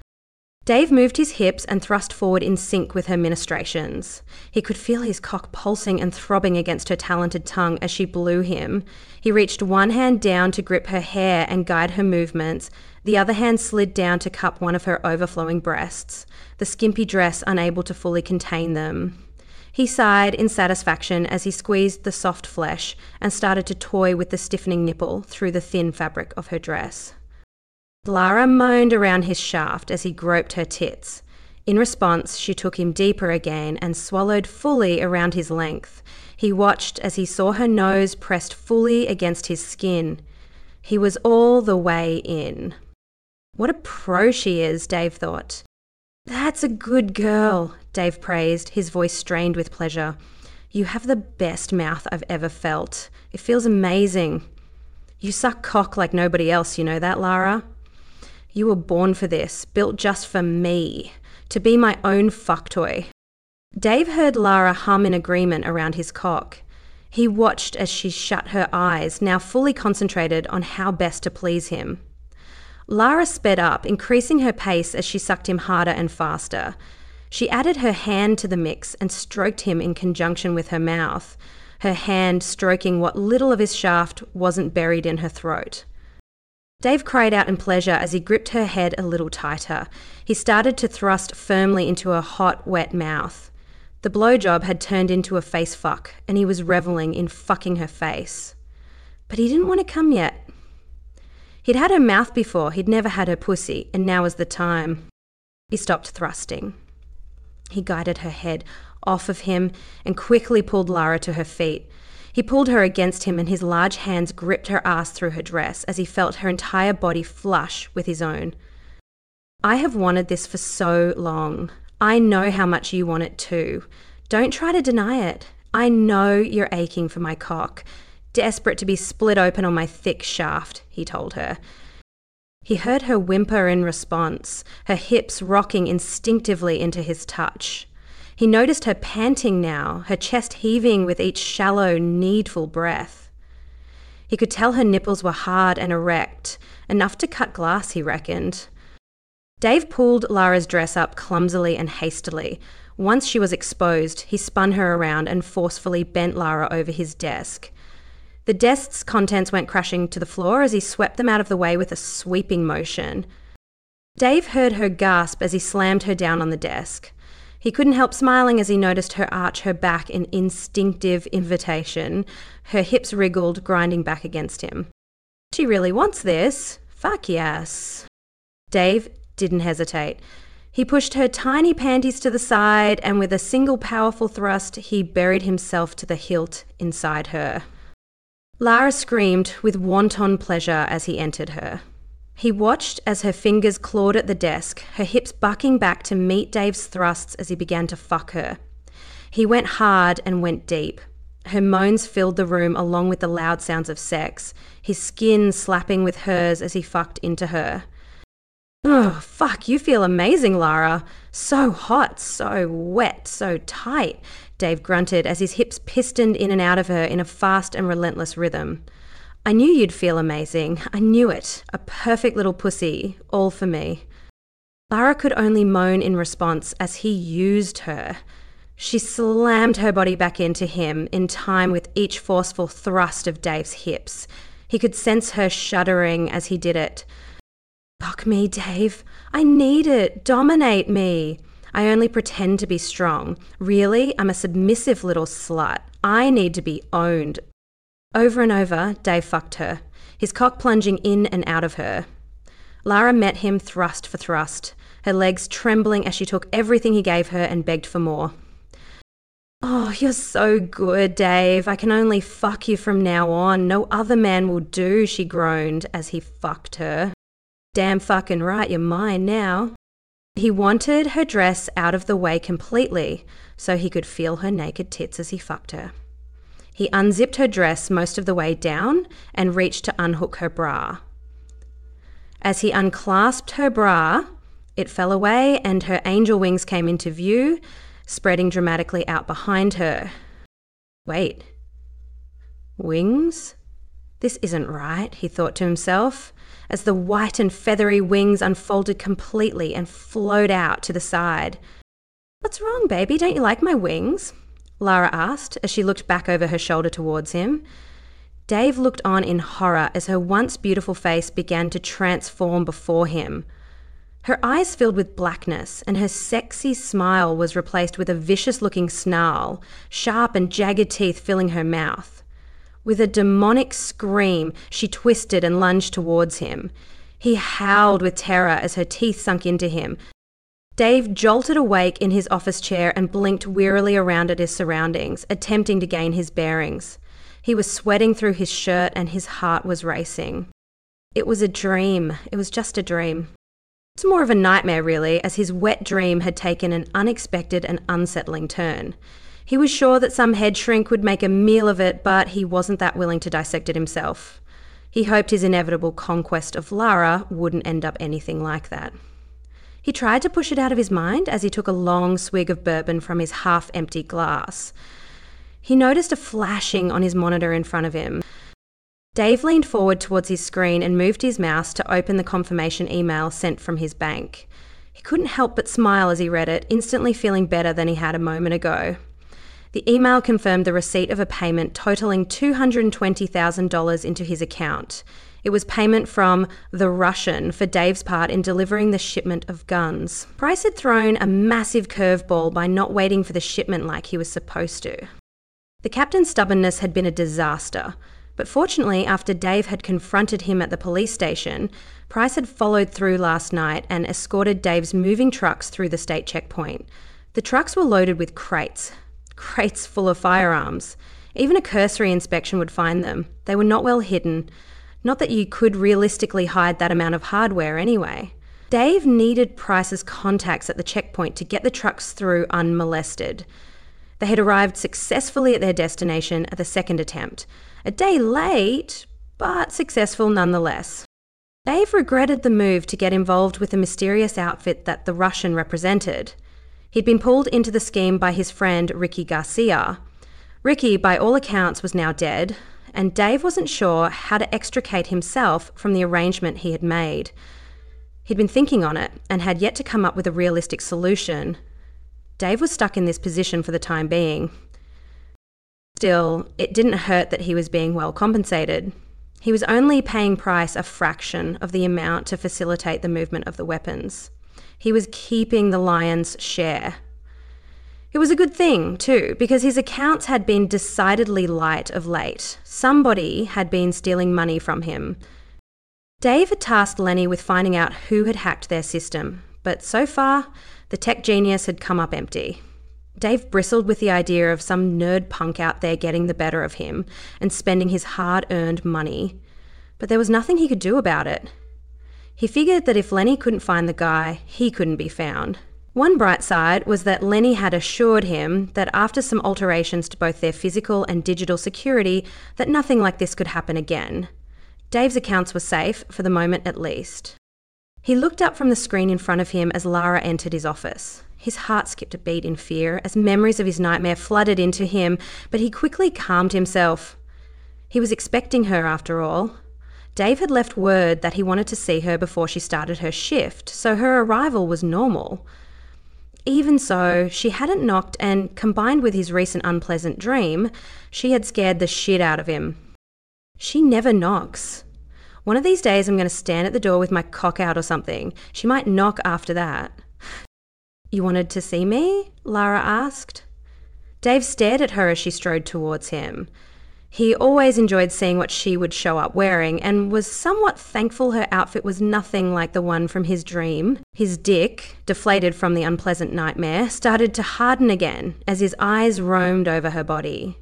Dave moved his hips and thrust forward in sync with her ministrations. He could feel his cock pulsing and throbbing against her talented tongue as she blew him. He reached one hand down to grip her hair and guide her movements. The other hand slid down to cup one of her overflowing breasts, the skimpy dress unable to fully contain them. He sighed in satisfaction as he squeezed the soft flesh and started to toy with the stiffening nipple through the thin fabric of her dress. Lara moaned around his shaft as he groped her tits. In response, she took him deeper again and swallowed fully around his length. He watched as he saw her nose pressed fully against his skin. He was all the way in. What a pro she is, Dave thought. That's a good girl, Dave praised, his voice strained with pleasure. You have the best mouth I've ever felt. It feels amazing. You suck cock like nobody else, you know that, Lara? You were born for this, built just for me, to be my own fuck toy. Dave heard Lara hum in agreement around his cock. He watched as she shut her eyes, now fully concentrated on how best to please him. Lara sped up, increasing her pace as she sucked him harder and faster. She added her hand to the mix and stroked him in conjunction with her mouth, her hand stroking what little of his shaft wasn't buried in her throat. Dave cried out in pleasure as he gripped her head a little tighter. He started to thrust firmly into her hot, wet mouth. The blowjob had turned into a face fuck, and he was reveling in fucking her face. But he didn't want to come yet. He'd had her mouth before, he'd never had her pussy, and now was the time. He stopped thrusting. He guided her head off of him and quickly pulled Lara to her feet. He pulled her against him and his large hands gripped her ass through her dress as he felt her entire body flush with his own. I have wanted this for so long. I know how much you want it too. Don't try to deny it. I know you're aching for my cock, desperate to be split open on my thick shaft, he told her. He heard her whimper in response, her hips rocking instinctively into his touch. He noticed her panting now, her chest heaving with each shallow, needful breath. He could tell her nipples were hard and erect, enough to cut glass, he reckoned. Dave pulled Lara's dress up clumsily and hastily. Once she was exposed, he spun her around and forcefully bent Lara over his desk. The desk's contents went crashing to the floor as he swept them out of the way with a sweeping motion. Dave heard her gasp as he slammed her down on the desk. He couldn't help smiling as he noticed her arch her back in instinctive invitation. Her hips wriggled, grinding back against him. She really wants this. Fuck yes. Dave didn't hesitate. He pushed her tiny panties to the side, and with a single powerful thrust, he buried himself to the hilt inside her. Lara screamed with wanton pleasure as he entered her. He watched as her fingers clawed at the desk, her hips bucking back to meet Dave's thrusts as he began to fuck her. He went hard and went deep. Her moans filled the room along with the loud sounds of sex, his skin slapping with hers as he fucked into her. Oh, fuck, you feel amazing, Lara. So hot, so wet, so tight, Dave grunted as his hips pistoned in and out of her in a fast and relentless rhythm. I knew you'd feel amazing. I knew it. A perfect little pussy, all for me. Lara could only moan in response as he used her. She slammed her body back into him in time with each forceful thrust of Dave's hips. He could sense her shuddering as he did it. Fuck me, Dave. I need it. Dominate me. I only pretend to be strong. Really, I'm a submissive little slut. I need to be owned. Over and over, Dave fucked her, his cock plunging in and out of her. Lara met him thrust for thrust, her legs trembling as she took everything he gave her and begged for more. "Oh, you're so good, Dave. I can only fuck you from now on. No other man will do," she groaned as he fucked her. "Damn fucking right, you're mine now." He wanted her dress out of the way completely so he could feel her naked tits as he fucked her. He unzipped her dress most of the way down and reached to unhook her bra. As he unclasped her bra, it fell away and her angel wings came into view, spreading dramatically out behind her. Wait. Wings? This isn't right, he thought to himself, as the white and feathery wings unfolded completely and flowed out to the side. "What's wrong, baby? Don't you like my wings?" Lara asked as she looked back over her shoulder towards him. Dave looked on in horror as her once beautiful face began to transform before him. Her eyes filled with blackness, and her sexy smile was replaced with a vicious-looking snarl, sharp and jagged teeth filling her mouth. With a demonic scream, she twisted and lunged towards him. He howled with terror as her teeth sunk into him. Dave jolted awake in his office chair and blinked wearily around at his surroundings, attempting to gain his bearings. He was sweating through his shirt and his heart was racing. It was a dream. It was just a dream. It's more of a nightmare, really, as his wet dream had taken an unexpected and unsettling turn. He was sure that some head shrink would make a meal of it, but he wasn't that willing to dissect it himself. He hoped his inevitable conquest of Lara wouldn't end up anything like that. He tried to push it out of his mind as he took a long swig of bourbon from his half-empty glass. He noticed a flashing on his monitor in front of him. Dave leaned forward towards his screen and moved his mouse to open the confirmation email sent from his bank. He couldn't help but smile as he read it, instantly feeling better than he had a moment ago. The email confirmed the receipt of a payment totaling two hundred twenty thousand dollars into his account. It was payment from The Russian for Dave's part in delivering the shipment of guns. Price had thrown a massive curveball by not waiting for the shipment like he was supposed to. The captain's stubbornness had been a disaster. But fortunately, after Dave had confronted him at the police station, Price had followed through last night and escorted Dave's moving trucks through the state checkpoint. The trucks were loaded with crates, crates full of firearms. Even a cursory inspection would find them. They were not well hidden. Not that you could realistically hide that amount of hardware anyway. Dave needed Price's contacts at the checkpoint to get the trucks through unmolested. They had arrived successfully at their destination at the second attempt. A day late, but successful nonetheless. Dave regretted the move to get involved with the mysterious outfit that the Russian represented. He'd been pulled into the scheme by his friend Ricky Garcia. Ricky, by all accounts, was now dead, and Dave wasn't sure how to extricate himself from the arrangement he had made. He'd been thinking on it and had yet to come up with a realistic solution. Dave was stuck in this position for the time being. Still, it didn't hurt that he was being well compensated. He was only paying Price a fraction of the amount to facilitate the movement of the weapons. He was keeping the lion's share. It was a good thing, too, because his accounts had been decidedly light of late. Somebody had been stealing money from him. Dave had tasked Lenny with finding out who had hacked their system, but so far, the tech genius had come up empty. Dave bristled with the idea of some nerd punk out there getting the better of him and spending his hard-earned money. But there was nothing he could do about it. He figured that if Lenny couldn't find the guy, he couldn't be found. One bright side was that Lenny had assured him that after some alterations to both their physical and digital security, that nothing like this could happen again. Dave's accounts were safe, for the moment at least. He looked up from the screen in front of him as Lara entered his office. His heart skipped a beat in fear as memories of his nightmare flooded into him, but he quickly calmed himself. He was expecting her, after all. Dave had left word that he wanted to see her before she started her shift, so her arrival was normal. Even so, she hadn't knocked, and combined with his recent unpleasant dream, she had scared the shit out of him. She never knocks. One of these days I'm going to stand at the door with my cock out or something. She might knock after that. "You wanted to see me?" Lara asked. Dave stared at her as she strode towards him. He always enjoyed seeing what she would show up wearing and was somewhat thankful her outfit was nothing like the one from his dream. His dick, deflated from the unpleasant nightmare, started to harden again as his eyes roamed over her body.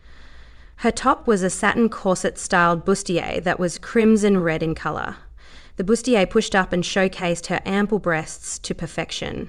Her top was a satin corset-styled bustier that was crimson red in colour. The bustier pushed up and showcased her ample breasts to perfection.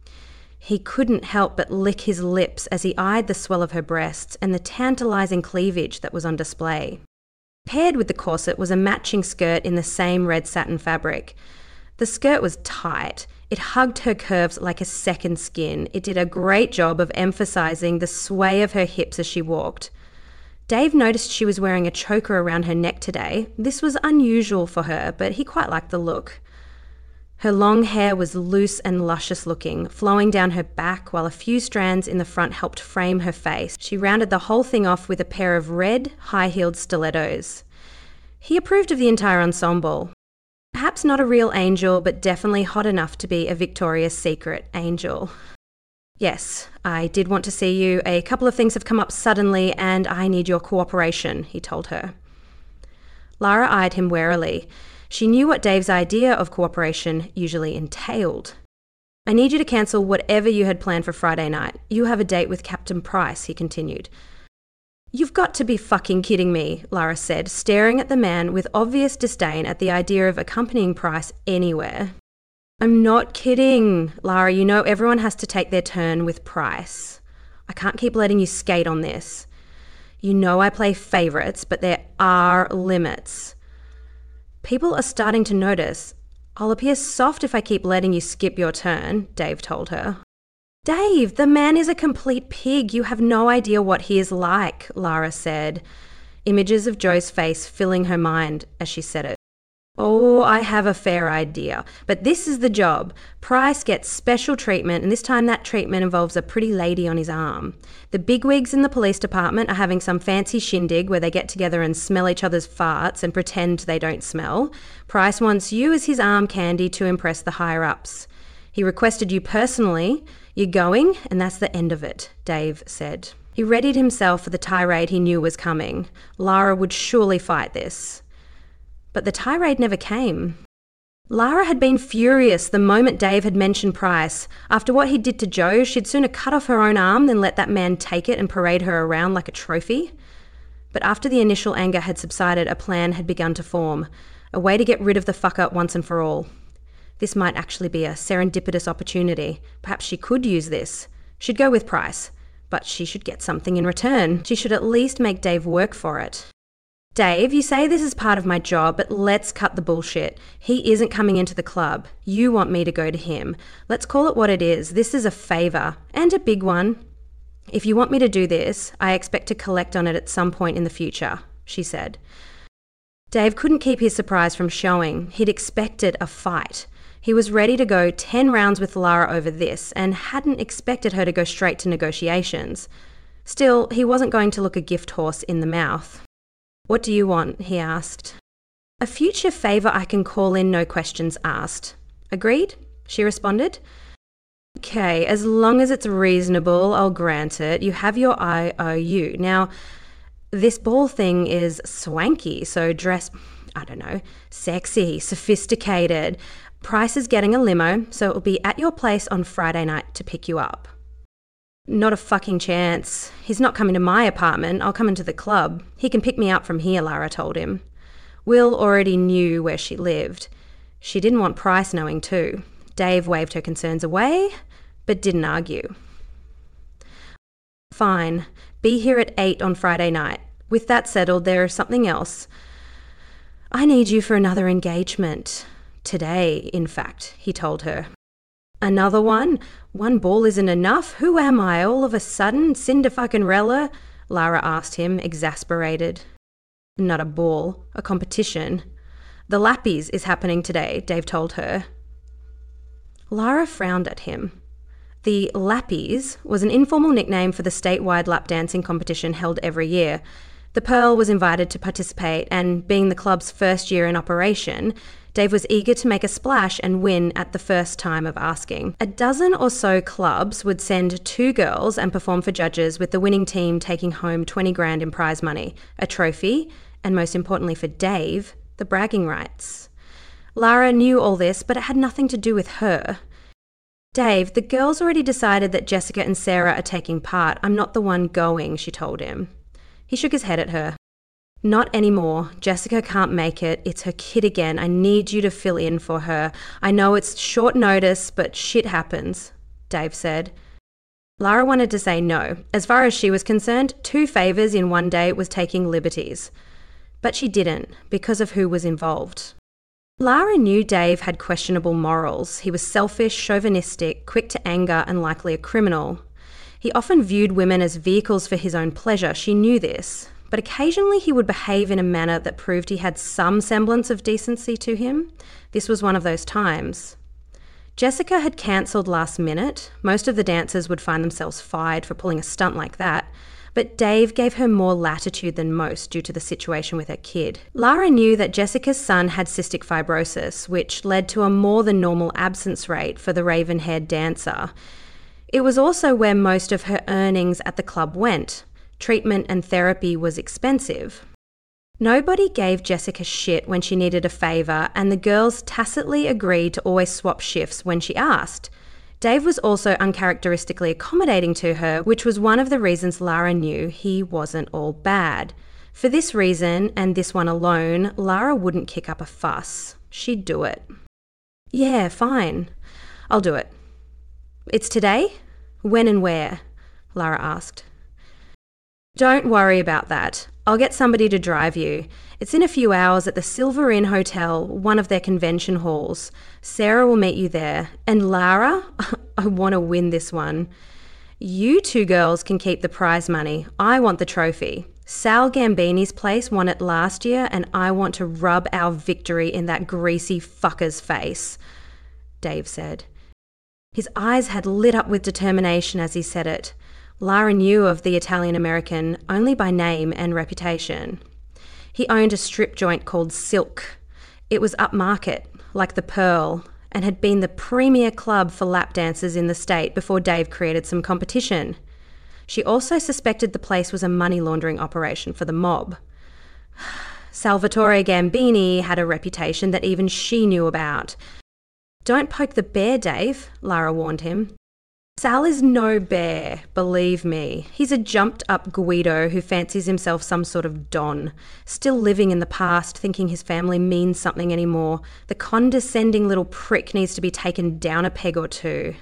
He couldn't help but lick his lips as he eyed the swell of her breasts and the tantalising cleavage that was on display. Paired with the corset was a matching skirt in the same red satin fabric. The skirt was tight. It hugged her curves like a second skin. It did a great job of emphasising the sway of her hips as she walked. Dave noticed she was wearing a choker around her neck today. This was unusual for her, but he quite liked the look. Her long hair was loose and luscious looking, flowing down her back while a few strands in the front helped frame her face. She rounded the whole thing off with a pair of red, high-heeled stilettos. He approved of the entire ensemble. Perhaps not a real angel, but definitely hot enough to be a Victoria's Secret angel. Yes, I did want to see you. A couple of things have come up suddenly and I need your cooperation, he told her. Lara eyed him warily. She knew what Dave's idea of cooperation usually entailed. I need you to cancel whatever you had planned for Friday night. You have a date with Captain Price, he continued. You've got to be fucking kidding me, Lara said, staring at the man with obvious disdain at the idea of accompanying Price anywhere. I'm not kidding, Lara. You know everyone has to take their turn with Price. I can't keep letting you skate on this. You know I play favourites, but there are limits. People are starting to notice. I'll appear soft if I keep letting you skip your turn, Dave told her. Dave, the man is a complete pig. You have no idea what he is like, Lara said, images of Joe's face filling her mind as she said it. Oh, I have a fair idea, but this is the job. Price gets special treatment, and this time that treatment involves a pretty lady on his arm. The bigwigs in the police department are having some fancy shindig where they get together and smell each other's farts and pretend they don't smell. Price wants you as his arm candy to impress the higher-ups. He requested you personally. You're going, and that's the end of it, Dave said. He readied himself for the tirade he knew was coming. Lara would surely fight this. But the tirade never came. Lara had been furious the moment Dave had mentioned Price. After what he did to Joe, she'd sooner cut off her own arm than let that man take it and parade her around like a trophy. But after the initial anger had subsided, a plan had begun to form, a way to get rid of the fucker once and for all. This might actually be a serendipitous opportunity. Perhaps she could use this. She'd go with Price, but she should get something in return. She should at least make Dave work for it. Dave, you say this is part of my job, but let's cut the bullshit. He isn't coming into the club. You want me to go to him. Let's call it what it is. This is a favour, and a big one. If you want me to do this, I expect to collect on it at some point in the future, she said. Dave couldn't keep his surprise from showing. He'd expected a fight. He was ready to go ten rounds with Lara over this, and hadn't expected her to go straight to negotiations. Still, he wasn't going to look a gift horse in the mouth. What do you want? He asked. A future favour I can call in, no questions asked. Agreed? She responded. Okay, as long as it's reasonable, I'll grant it. You have your I O U. Now, this ball thing is swanky, so dress, I don't know, sexy, sophisticated. Price is getting a limo, so it'll be at your place on Friday night to pick you up. Not a fucking chance. He's not coming to my apartment. I'll come into the club. He can pick me up from here, Lara told him. Will already knew where she lived. She didn't want Price knowing too. Dave waved her concerns away, but didn't argue. Fine. Be here at eight on Friday night. With that settled, there is something else. I need you for another engagement. Today, in fact, he told her. Another one? One ball isn't enough? Who am I, all of a sudden? Cinder fucking Rella? Lara asked him, exasperated. Not a ball, a competition. The Lappies is happening today, Dave told her. Lara frowned at him. The Lappies was an informal nickname for the statewide lap dancing competition held every year. The Pearl was invited to participate, and being the club's first year in operation, Dave was eager to make a splash and win at the first time of asking. A dozen or so clubs would send two girls and perform for judges, with the winning team taking home twenty grand in prize money, a trophy, and most importantly for Dave, the bragging rights. Lara knew all this, but it had nothing to do with her. "Dave, the girls already decided that Jessica and Sarah are taking part. I'm not the one going," she told him. He shook his head at her. "Not anymore. Jessica can't make it. It's her kid again. I need you to fill in for her. I know it's short notice, but shit happens," Dave said. Lara wanted to say no. As far as she was concerned, two favours in one day was taking liberties. But she didn't, because of who was involved. Lara knew Dave had questionable morals. He was selfish, chauvinistic, quick to anger, and likely a criminal. He often viewed women as vehicles for his own pleasure. She knew this. But occasionally he would behave in a manner that proved he had some semblance of decency to him. This was one of those times. Jessica had cancelled last minute. Most of the dancers would find themselves fired for pulling a stunt like that. But Dave gave her more latitude than most due to the situation with her kid. Lara knew that Jessica's son had cystic fibrosis, which led to a more than normal absence rate for the raven-haired dancer. It was also where most of her earnings at the club went. Treatment and therapy was expensive. Nobody gave Jessica shit when she needed a favour, and the girls tacitly agreed to always swap shifts when she asked. Dave was also uncharacteristically accommodating to her, which was one of the reasons Lara knew he wasn't all bad. For this reason, and this one alone, Lara wouldn't kick up a fuss. She'd do it. "Yeah, fine. I'll do it." "It's today? When and where?" Lara asked. "Don't worry about that. I'll get somebody to drive you. It's in a few hours at the Silver Inn Hotel, one of their convention halls. Sarah will meet you there. And Lara, I want to win this one. You two girls can keep the prize money. I want the trophy. Sal Gambini's place won it last year, and I want to rub our victory in that greasy fucker's face," Dave said. His eyes had lit up with determination as he said it. Lara knew of the Italian-American only by name and reputation. He owned a strip joint called Silk. It was upmarket, like the Pearl, and had been the premier club for lap dancers in the state before Dave created some competition. She also suspected the place was a money laundering operation for the mob. Salvatore Gambini had a reputation that even she knew about. "Don't poke the bear, Dave," Lara warned him. "Sal is no bear, believe me. He's a jumped-up Guido who fancies himself some sort of don, still living in the past, thinking his family means something anymore. The condescending little prick needs to be taken down a peg or two.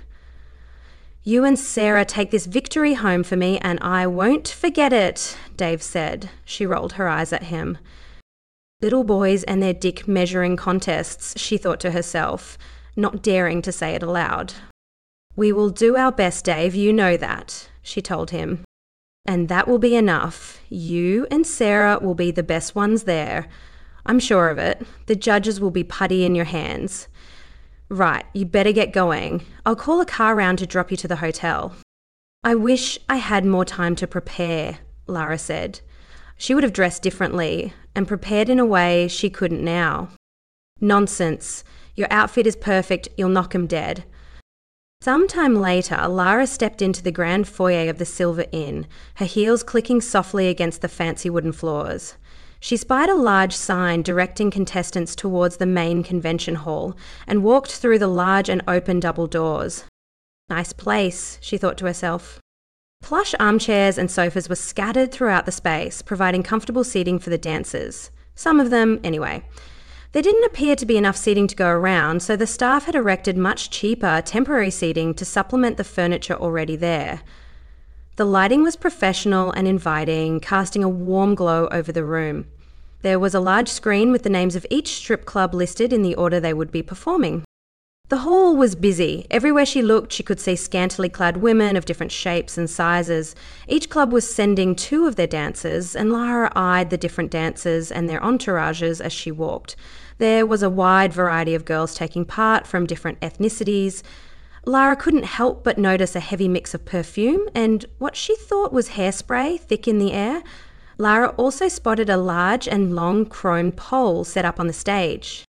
You and Sarah take this victory home for me, and I won't forget it," Dave said. She rolled her eyes at him. Little boys and their dick measuring contests, she thought to herself, not daring to say it aloud. "We will do our best, Dave, you know that," she told him. "And that will be enough. You and Sarah will be the best ones there. I'm sure of it. The judges will be putty in your hands. Right, you better get going. I'll call a car round to drop you to the hotel." "I wish I had more time to prepare," Lara said. She would have dressed differently and prepared in a way she couldn't now. "Nonsense. Your outfit is perfect. You'll knock 'em dead." Sometime later, Lara stepped into the grand foyer of the Silver Inn, her heels clicking softly against the fancy wooden floors. She spied a large sign directing contestants towards the main convention hall and walked through the large and open double doors. Nice place, she thought to herself. Plush armchairs and sofas were scattered throughout the space, providing comfortable seating for the dancers. Some of them, anyway. There didn't appear to be enough seating to go around, so the staff had erected much cheaper, temporary seating to supplement the furniture already there. The lighting was professional and inviting, casting a warm glow over the room. There was a large screen with the names of each strip club listed in the order they would be performing. The hall was busy. Everywhere she looked, she could see scantily clad women of different shapes and sizes. Each club was sending two of their dancers, and Lara eyed the different dancers and their entourages as she walked. There was a wide variety of girls taking part from different ethnicities. Lara couldn't help but notice a heavy mix of perfume and what she thought was hairspray thick in the air. Lara also spotted a large and long chrome pole set up on the stage.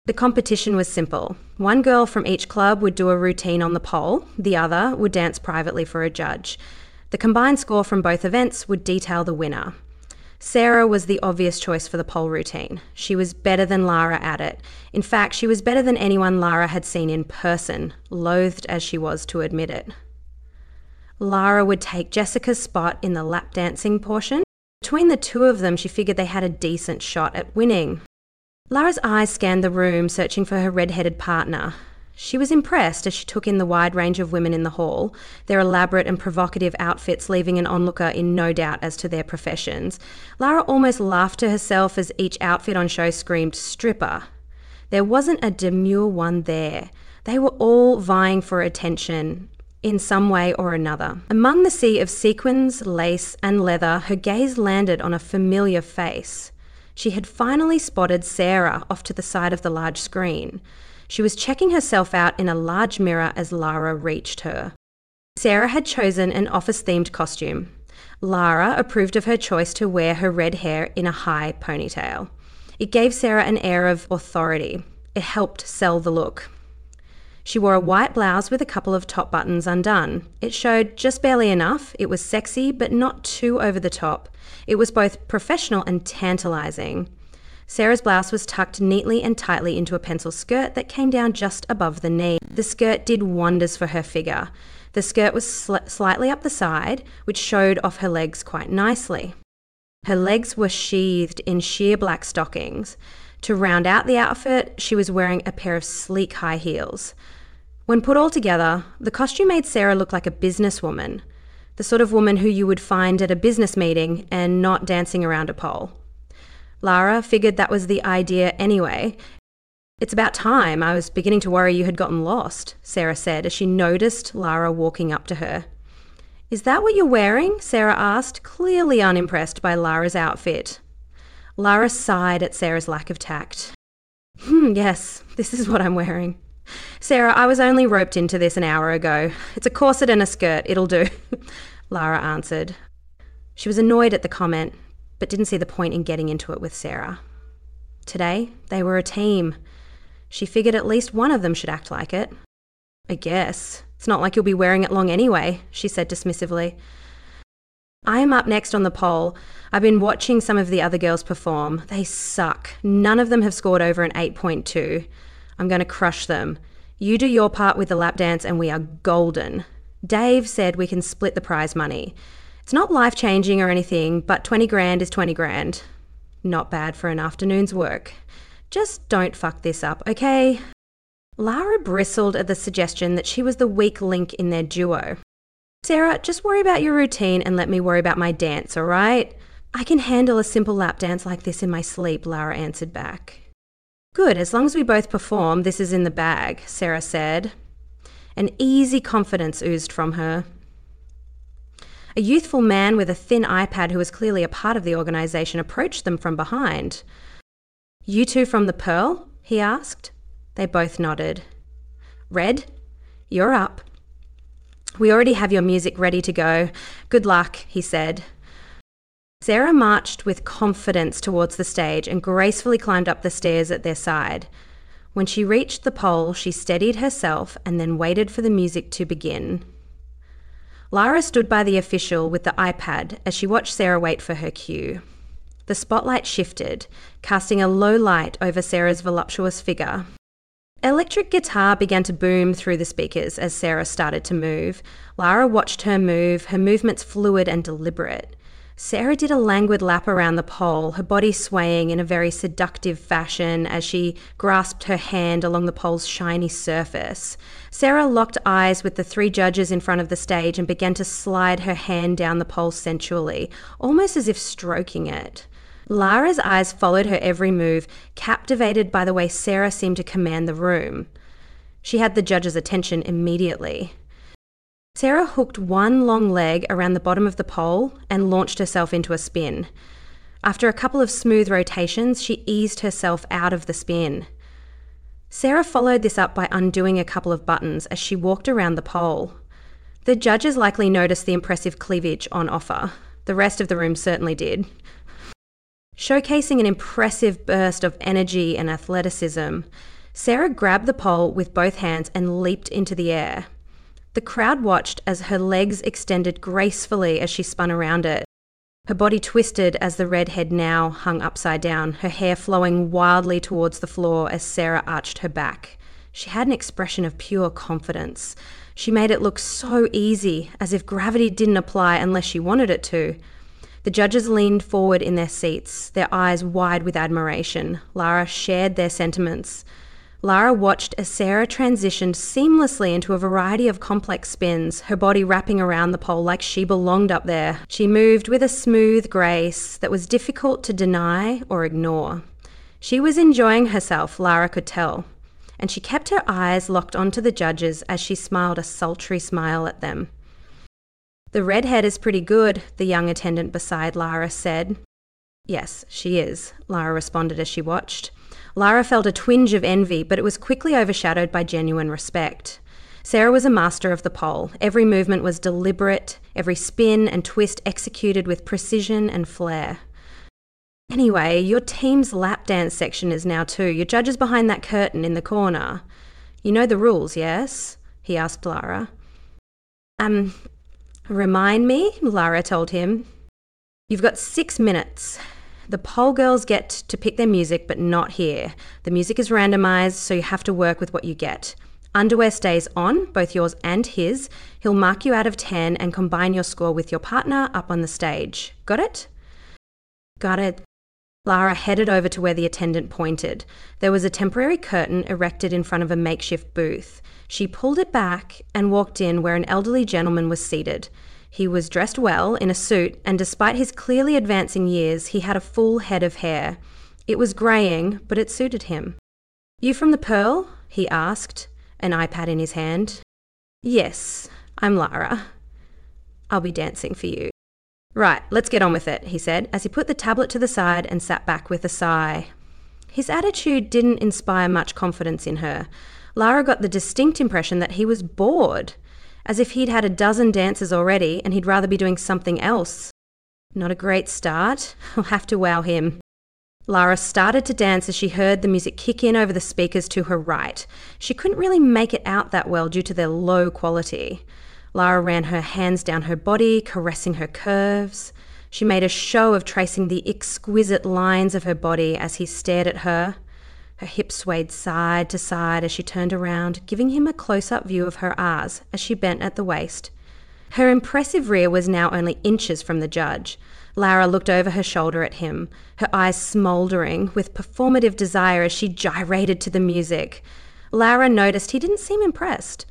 The competition was simple. One girl from each club would do a routine on the pole, the other would dance privately for a judge. The combined score from both events would detail the winner. Sarah was the obvious choice for the pole routine. She was better than Lara at it. In fact, she was better than anyone Lara had seen in person, loathed as she was to admit it. Lara would take Jessica's spot in the lap dancing portion. Between the two of them, she figured they had a decent shot at winning. Lara's eyes scanned the room, searching for her red-headed partner. She was impressed as she took in the wide range of women in the hall, their elaborate and provocative outfits leaving an onlooker in no doubt as to their professions. Lara almost laughed to herself as each outfit on show screamed stripper. There wasn't a demure one there. They were all vying for attention in some way or another. Among the sea of sequins, lace, and leather, her gaze landed on a familiar face. She had finally spotted Sarah off to the side of the large screen. She was checking herself out in a large mirror as Lara reached her. Sarah had chosen an office-themed costume. Lara approved of her choice to wear her red hair in a high ponytail. It gave Sarah an air of authority. It helped sell the look. She wore a white blouse with a couple of top buttons undone. It showed just barely enough. It was sexy, but not too over the top. It was both professional and tantalizing. Sarah's blouse was tucked neatly and tightly into a pencil skirt that came down just above the knee. The skirt did wonders for her figure. The skirt was sl- slightly up the side, which showed off her legs quite nicely. Her legs were sheathed in sheer black stockings. To round out the outfit, she was wearing a pair of sleek high heels. When put all together, the costume made Sarah look like a businesswoman, the sort of woman who you would find at a business meeting and not dancing around a pole. Lara figured that was the idea anyway. "It's about time. I was beginning to worry you had gotten lost," Sarah said as she noticed Lara walking up to her. "Is that what you're wearing?" Sarah asked, clearly unimpressed by Lara's outfit. Lara sighed at Sarah's lack of tact. Hmm, yes, this is what I'm wearing. Sarah, I was only roped into this an hour ago. It's a corset and a skirt, it'll do," Lara answered. She was annoyed at the comment, but didn't see the point in getting into it with Sarah. Today, they were a team. She figured at least one of them should act like it. "I guess. It's not like you'll be wearing it long anyway," she said dismissively. "I am up next on the pole. I've been watching some of the other girls perform. They suck. None of them have scored over an eight point two. I'm going to crush them. You do your part with the lap dance and we are golden. Dave said we can split the prize money. It's not life-changing or anything, but twenty grand is twenty grand. Not bad for an afternoon's work. Just don't fuck this up, okay?" Lara bristled at the suggestion that she was the weak link in their duo. "Sarah, just worry about your routine and let me worry about my dance, all right?" "I can handle a simple lap dance like this in my sleep," Lara answered back. "Good, as long as we both perform, this is in the bag," Sarah said. An easy confidence oozed from her. A youthful man with a thin iPad who was clearly a part of the organisation approached them from behind. "You two from the Pearl?" he asked. They both nodded. "Red, you're up." "We already have your music ready to go. Good luck," he said. Sarah marched with confidence towards the stage and gracefully climbed up the stairs at their side. When she reached the pole, she steadied herself and then waited for the music to begin. Lara stood by the official with the iPad as she watched Sarah wait for her cue. The spotlight shifted, casting a low light over Sarah's voluptuous figure. Electric guitar began to boom through the speakers as Sarah started to move. Lara watched her move, her movements fluid and deliberate. Sarah did a languid lap around the pole, her body swaying in a very seductive fashion as she grasped her hand along the pole's shiny surface. Sarah locked eyes with the three judges in front of the stage and began to slide her hand down the pole sensually, almost as if stroking it. Lara's eyes followed her every move, captivated by the way Sarah seemed to command the room. She had the judge's attention immediately. Sarah hooked one long leg around the bottom of the pole and launched herself into a spin. After a couple of smooth rotations, she eased herself out of the spin. Sarah followed this up by undoing a couple of buttons as she walked around the pole. The judges likely noticed the impressive cleavage on offer. The rest of the room certainly did. showcasing an impressive burst of energy and athleticism. Sarah grabbed the pole with both hands and leaped into the air. The crowd watched as her legs extended gracefully as she spun around it. Her body twisted as the redhead now hung upside down, her hair flowing wildly towards the floor as Sarah arched her back. She had an expression of pure confidence. She made it look so easy, as if gravity didn't apply unless she wanted it to. The judges leaned forward in their seats, their eyes wide with admiration. Lara shared their sentiments. Lara watched as Sarah transitioned seamlessly into a variety of complex spins, her body wrapping around the pole like she belonged up there. She moved with a smooth grace that was difficult to deny or ignore. She was enjoying herself, Lara could tell, and she kept her eyes locked onto the judges as she smiled a sultry smile at them. "The redhead is pretty good," the young attendant beside Lara said. "Yes, she is," Lara responded as she watched. Lara felt a twinge of envy, but it was quickly overshadowed by genuine respect. Sarah was a master of the pole. Every movement was deliberate, every spin and twist executed with precision and flair. "Anyway, your team's lap dance section is now too. Your judge is behind that curtain in the corner. You know the rules, yes?" he asked Lara. Um, remind me, Lara told him. "You've got six minutes. The pole girls get to pick their music, but not here. The music is randomized, so you have to work with what you get. Underwear stays on, both yours and his. He'll mark you out of ten and combine your score with your partner up on the stage. Got it?" "Got it." Lara headed over to where the attendant pointed. There was a temporary curtain erected in front of a makeshift booth. She pulled it back and walked in where an elderly gentleman was seated. He was dressed well, in a suit, and despite his clearly advancing years, he had a full head of hair. It was greying, but it suited him. "You from the Pearl?" he asked, an iPad in his hand. "Yes, I'm Lara. I'll be dancing for you." "Right, let's get on with it," he said, as he put the tablet to the side and sat back with a sigh. His attitude didn't inspire much confidence in her. Lara got the distinct impression that he was bored, as if he'd had a dozen dances already and he'd rather be doing something else. Not a great start. I'll have to wow him. Lara started to dance as she heard the music kick in over the speakers to her right. She couldn't really make it out that well due to their low quality. Lara ran her hands down her body, caressing her curves. She made a show of tracing the exquisite lines of her body as he stared at her. Her hips swayed side to side as she turned around, giving him a close-up view of her R's as she bent at the waist. Her impressive rear was now only inches from the judge. Lara looked over her shoulder at him, her eyes smouldering with performative desire as she gyrated to the music. Lara noticed he didn't seem impressed.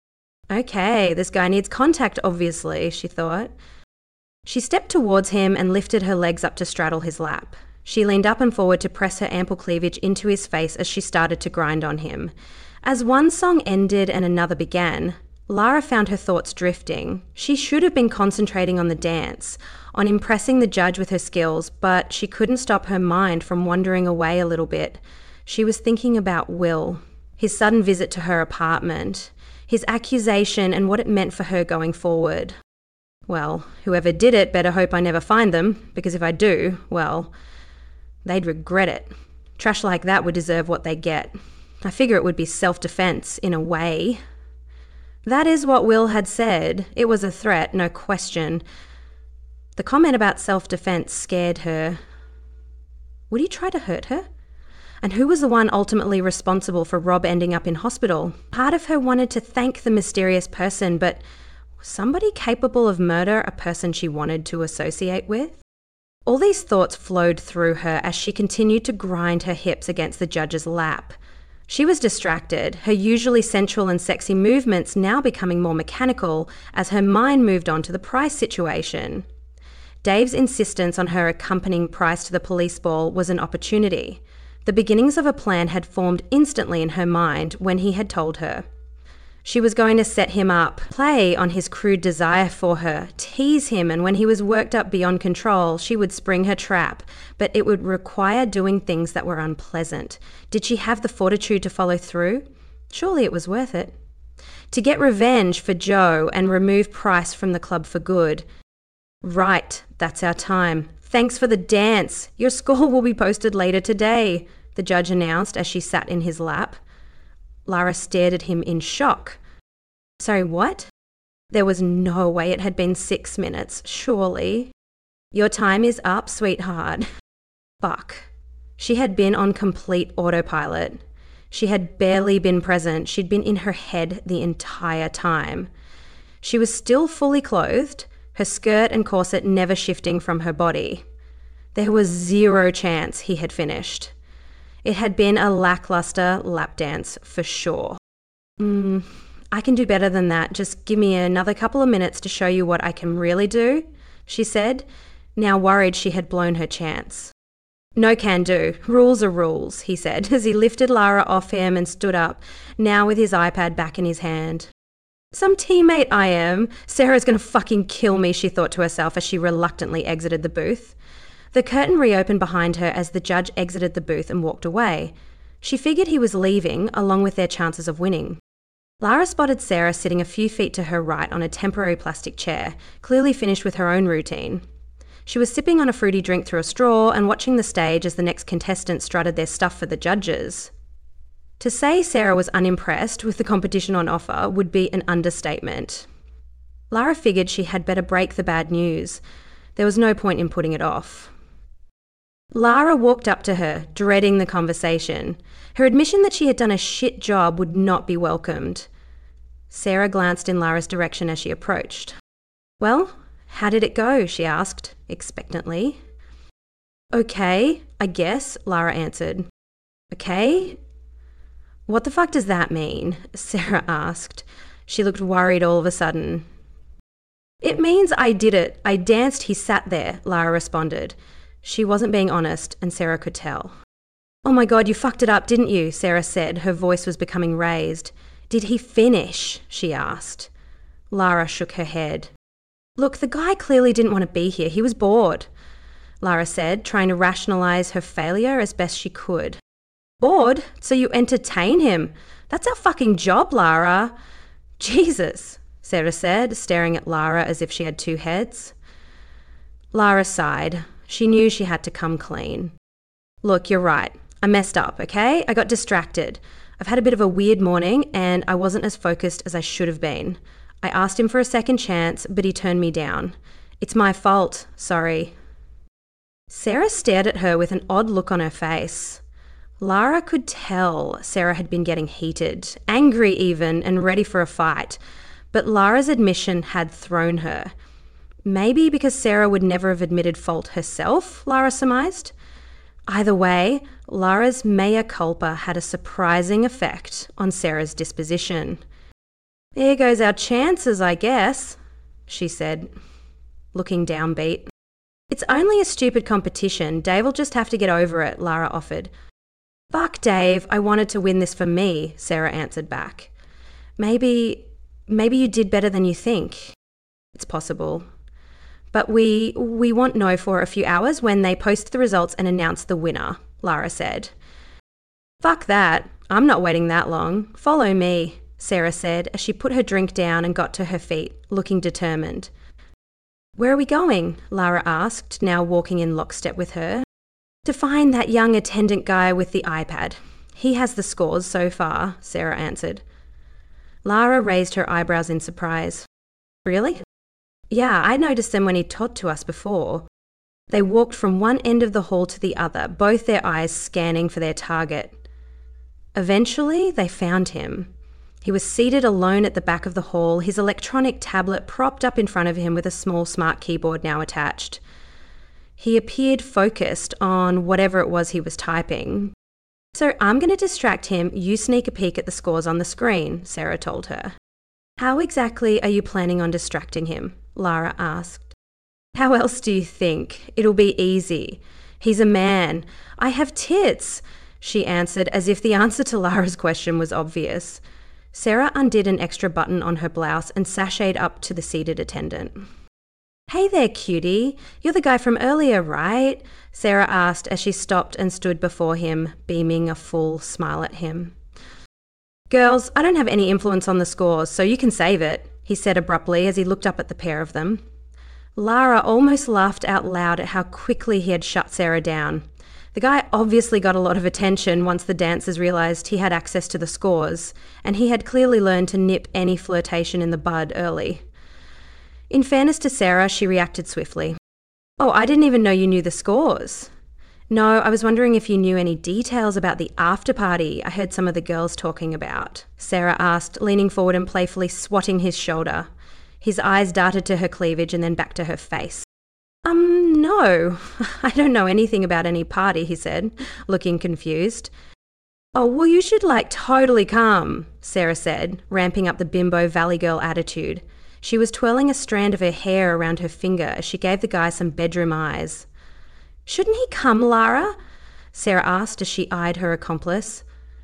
"Okay, this guy needs contact, obviously," she thought. She stepped towards him and lifted her legs up to straddle his lap. She leaned up and forward to press her ample cleavage into his face as she started to grind on him. As one song ended and another began, Lara found her thoughts drifting. She should have been concentrating on the dance, on impressing the judge with her skills, but she couldn't stop her mind from wandering away a little bit. She was thinking about Will, his sudden visit to her apartment, his accusation and what it meant for her going forward. Well, whoever did it better hope I never find them, because if I do, well, they'd regret it. Trash like that would deserve what they get. I figure it would be self-defense, in a way. That is what Will had said. It was a threat, no question. The comment about self-defense scared her. Would he try to hurt her? And who was the one ultimately responsible for Rob ending up in hospital? Part of her wanted to thank the mysterious person, but was somebody capable of murder a person she wanted to associate with? All these thoughts flowed through her as she continued to grind her hips against the judge's lap. She was distracted, her usually sensual and sexy movements now becoming more mechanical as her mind moved on to the Price situation. Dave's insistence on her accompanying Price to the police ball was an opportunity. The beginnings of a plan had formed instantly in her mind when he had told her. She was going to set him up, play on his crude desire for her, tease him, and when he was worked up beyond control, she would spring her trap, but it would require doing things that were unpleasant. Did she have the fortitude to follow through? Surely it was worth it. To get revenge for Joe and remove Price from the club for good. Right, that's our time. Thanks for the dance. Your score will be posted later today, the judge announced as she sat in his lap. Lara stared at him in shock. Sorry, what? There was no way it had been six minutes, surely. Your time is up, sweetheart. Fuck. She had been on complete autopilot. She had barely been present. She'd been in her head the entire time. She was still fully clothed, her skirt and corset never shifting from her body. There was zero chance he had finished. It had been a lackluster lap dance for sure. Mm, I can do better than that. Just give me another couple of minutes to show you what I can really do, she said, now worried she had blown her chance. No can do. Rules are rules, he said as he lifted Lara off him and stood up, now with his iPad back in his hand. Some teammate I am. Sarah's gonna fucking kill me, she thought to herself as she reluctantly exited the booth. The curtain reopened behind her as the judge exited the booth and walked away. She figured he was leaving, along with their chances of winning. Lara spotted Sarah sitting a few feet to her right on a temporary plastic chair, clearly finished with her own routine. She was sipping on a fruity drink through a straw and watching the stage as the next contestants strutted their stuff for the judges. To say Sarah was unimpressed with the competition on offer would be an understatement. Lara figured she had better break the bad news. There was no point in putting it off. Lara walked up to her, dreading the conversation. Her admission that she had done a shit job would not be welcomed. Sarah glanced in Lara's direction as she approached. Well, how did it go? She asked, expectantly. Okay, I guess, Lara answered. Okay? What the fuck does that mean? Sarah asked. She looked worried all of a sudden. It means I did it. I danced, he sat there, Lara responded. She wasn't being honest, and Sarah could tell. Oh my God, you fucked it up, didn't you? Sarah said. Her voice was becoming raised. Did he finish? She asked. Lara shook her head. Look, the guy clearly didn't want to be here. He was bored, Lara said, trying to rationalise her failure as best she could. Bored? So you entertain him? That's our fucking job, Lara. Jesus, Sarah said, staring at Lara as if she had two heads. Lara sighed. She knew she had to come clean. Look, you're right. I messed up, okay? I got distracted. I've had a bit of a weird morning and I wasn't as focused as I should have been. I asked him for a second chance, but he turned me down. It's my fault. Sorry. Sarah stared at her with an odd look on her face. Lara could tell Sarah had been getting heated, angry even, and ready for a fight. But Lara's admission had thrown her. Maybe because Sarah would never have admitted fault herself, Lara surmised. Either way, Lara's mea culpa had a surprising effect on Sarah's disposition. There goes our chances, I guess, she said, looking downbeat. It's only a stupid competition. Dave will just have to get over it, Lara offered. Fuck Dave, I wanted to win this for me, Sarah answered back. Maybe, maybe you did better than you think. It's possible. But we, we won't know for a few hours when they post the results and announce the winner, Lara said. Fuck that. I'm not waiting that long. Follow me, Sarah said as she put her drink down and got to her feet, looking determined. Where are we going? Lara asked, now walking in lockstep with her. To find that young attendant guy with the iPad. He has the scores so far, Sarah answered. Lara raised her eyebrows in surprise. Really? Yeah, I noticed them when he talked to us before. They walked from one end of the hall to the other, both their eyes scanning for their target. Eventually, they found him. He was seated alone at the back of the hall, his electronic tablet propped up in front of him with a small smart keyboard now attached. He appeared focused on whatever it was he was typing. So I'm going to distract him, you sneak a peek at the scores on the screen, Sarah told her. How exactly are you planning on distracting him? Lara asked. How else do you think? It'll be easy. He's a man. I have tits, she answered as if the answer to Lara's question was obvious. Sarah undid an extra button on her blouse and sashayed up to the seated attendant. Hey there, cutie. You're the guy from earlier, right? Sarah asked as she stopped and stood before him, beaming a full smile at him. Girls, I don't have any influence on the scores, so you can save it, he said abruptly as he looked up at the pair of them. Lara almost laughed out loud at how quickly he had shut Sarah down. The guy obviously got a lot of attention once the dancers realised he had access to the scores, and he had clearly learned to nip any flirtation in the bud early. In fairness to Sarah, she reacted swiftly. "Oh, I didn't even know you knew the scores." "No, I was wondering if you knew any details about the after party I heard some of the girls talking about," Sarah asked, leaning forward and playfully swatting his shoulder. His eyes darted to her cleavage and then back to her face. Um, no, I don't know anything about any party, he said, looking confused. "Oh, well, you should, like, totally come," Sarah said, ramping up the bimbo valley girl attitude. She was twirling a strand of her hair around her finger as she gave the guy some bedroom eyes. "Shouldn't he come, Lara?" Sarah asked as she eyed her accomplice.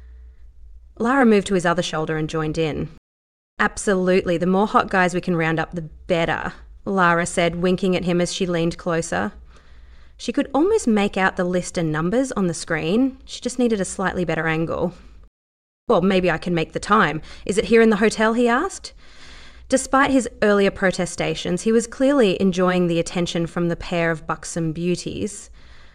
Lara moved to his other shoulder and joined in. "Absolutely, the more hot guys we can round up, the better," Lara said, winking at him as she leaned closer. She could almost make out the list and numbers on the screen. She just needed a slightly better angle. "Well, maybe I can make the time. Is it here in the hotel?" he asked. Despite his earlier protestations, he was clearly enjoying the attention from the pair of buxom beauties.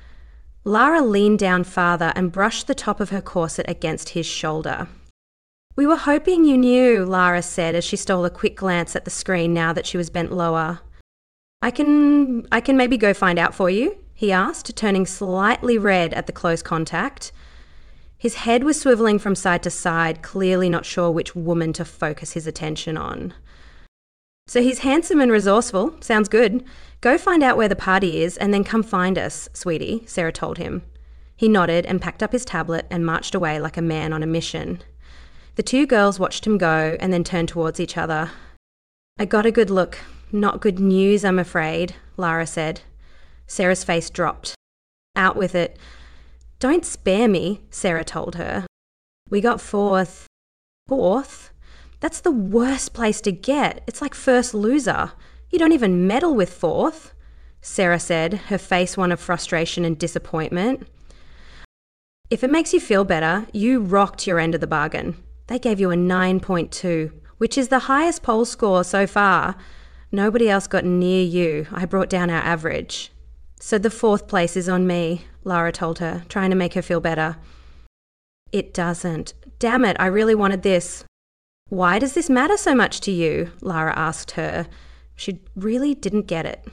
Lara leaned down farther and brushed the top of her corset against his shoulder. "We were hoping you knew," Lara said as she stole a quick glance at the screen now that she was bent lower. I can I can maybe go find out for you?" he asked, turning slightly red at the close contact. His head was swiveling from side to side, clearly not sure which woman to focus his attention on. "So he's handsome and resourceful. Sounds good. Go find out where the party is and then come find us, sweetie," Sarah told him. He nodded and packed up his tablet and marched away like a man on a mission. The two girls watched him go and then turned towards each other. "I got a good look. Not good news, I'm afraid," Lara said. Sarah's face dropped. "Out with it." "Don't spare me," Sarah told her. "We got fourth." "Fourth? That's the worst place to get. It's like first loser. You don't even medal with fourth," Sarah said, her face one of frustration and disappointment. "If it makes you feel better, you rocked your end of the bargain. They gave you a nine point two, which is the highest poll score so far. Nobody else got near you. I brought down our average." "So the fourth place is on me," Lara told her, trying to make her feel better. "It doesn't. Damn it, I really wanted this." "Why does this matter so much to you?" Lara asked her. She really didn't get it.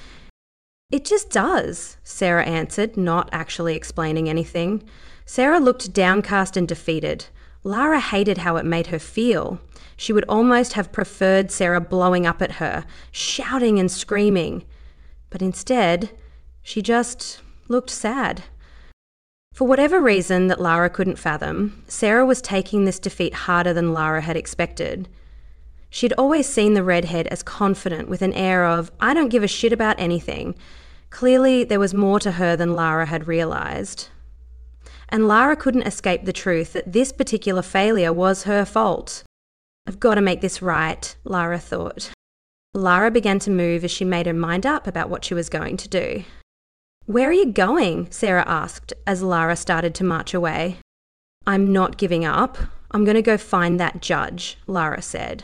"It just does," Sarah answered, not actually explaining anything. Sarah looked downcast and defeated. Lara hated how it made her feel. She would almost have preferred Sarah blowing up at her, shouting and screaming. But instead, she just looked sad. For whatever reason that Lara couldn't fathom, Sarah was taking this defeat harder than Lara had expected. She'd always seen the redhead as confident, with an air of, "I don't give a shit about anything." Clearly, there was more to her than Lara had realised. And Lara couldn't escape the truth that this particular failure was her fault. "I've got to make this right," Lara thought. Lara began to move as she made her mind up about what she was going to do. "Where are you going?" Sarah asked as Lara started to march away. "I'm not giving up. I'm going to go find that judge," Lara said.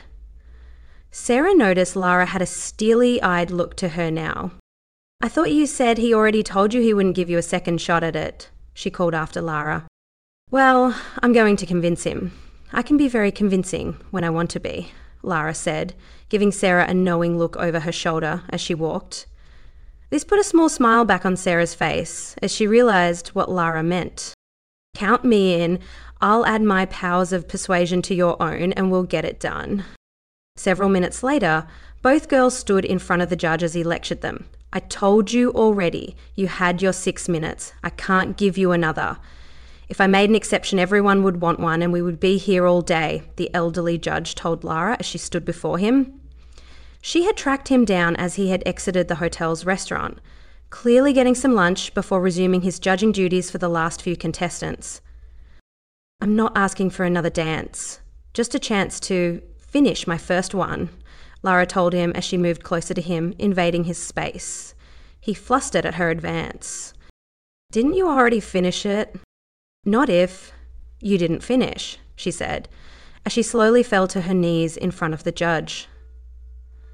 Sarah noticed Lara had a steely-eyed look to her now. "I thought you said he already told you he wouldn't give you a second shot at it," she called after Lara. "Well, I'm going to convince him. I can be very convincing when I want to be," Lara said, giving Sarah a knowing look over her shoulder as she walked. This put a small smile back on Sarah's face as she realised what Lara meant. "Count me in. I'll add my powers of persuasion to your own and we'll get it done." Several minutes later, both girls stood in front of the judge as he lectured them. "I told you already. You had your six minutes. I can't give you another. If I made an exception, everyone would want one and we would be here all day," the elderly judge told Lara as she stood before him. She had tracked him down as he had exited the hotel's restaurant, clearly getting some lunch before resuming his judging duties for the last few contestants. "I'm not asking for another dance, just a chance to finish my first one," Lara told him as she moved closer to him, invading his space. He flustered at her advance. "Didn't you already finish it?" "Not if you didn't finish," she said, as she slowly fell to her knees in front of the judge.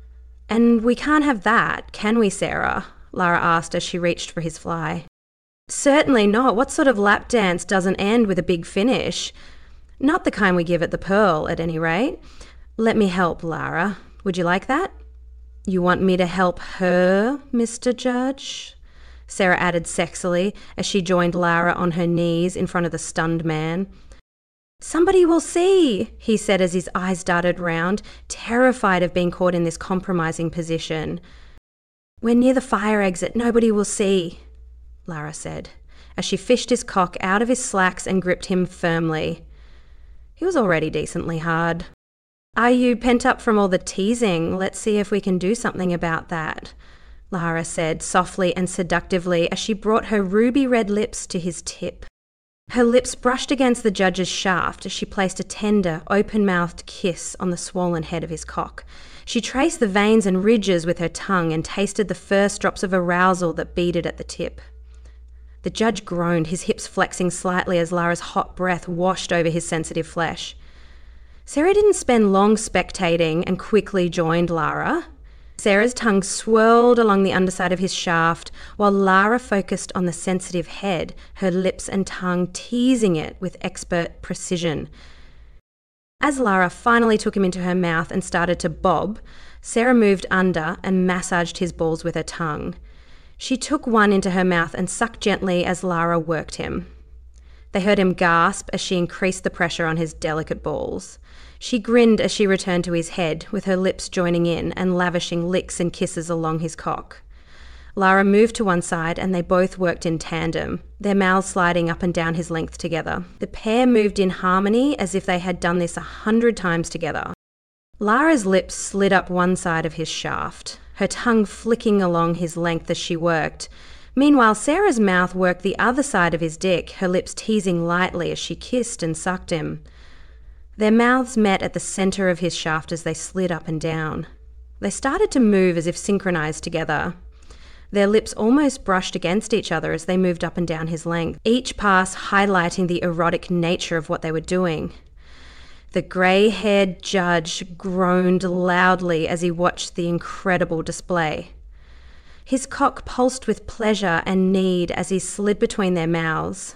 And we can't have that, can we, Sarah? Lara asked as she reached for his fly. Certainly not. What sort of lap dance doesn't end with a big finish? Not the kind we give at the Pearl, at any rate. Let me help, Lara. Would you like that? You want me to help her, Mister Judge? Sarah added sexily as she joined Lara on her knees in front of the stunned man. Somebody will see, he said as his eyes darted round, terrified of being caught in this compromising position. We're near the fire exit. Nobody will see, Lara said, as she fished his cock out of his slacks and gripped him firmly. He was already decently hard. Are you pent up from all the teasing? Let's see if we can do something about that, Lara said softly and seductively as she brought her ruby red lips to his tip. Her lips brushed against the judge's shaft as she placed a tender, open-mouthed kiss on the swollen head of his cock. She traced the veins and ridges with her tongue and tasted the first drops of arousal that beaded at the tip. The judge groaned, his hips flexing slightly as Lara's hot breath washed over his sensitive flesh. Sarah didn't spend long spectating and quickly joined Lara. Sarah's tongue swirled along the underside of his shaft while Lara focused on the sensitive head, her lips and tongue teasing it with expert precision. As Lara finally took him into her mouth and started to bob, Sarah moved under and massaged his balls with her tongue. She took one into her mouth and sucked gently as Lara worked him. They heard him gasp as she increased the pressure on his delicate balls. She grinned as she returned to his head, with her lips joining in and lavishing licks and kisses along his cock. Lara moved to one side and they both worked in tandem, their mouths sliding up and down his length together. The pair moved in harmony as if they had done this a hundred times together. Lara's lips slid up one side of his shaft, her tongue flicking along his length as she worked. Meanwhile, Sarah's mouth worked the other side of his dick, her lips teasing lightly as she kissed and sucked him. Their mouths met at the centre of his shaft as they slid up and down. They started to move as if synchronized together. Their lips almost brushed against each other as they moved up and down his length, each pass highlighting the erotic nature of what they were doing. The grey-haired judge groaned loudly as he watched the incredible display. His cock pulsed with pleasure and need as he slid between their mouths.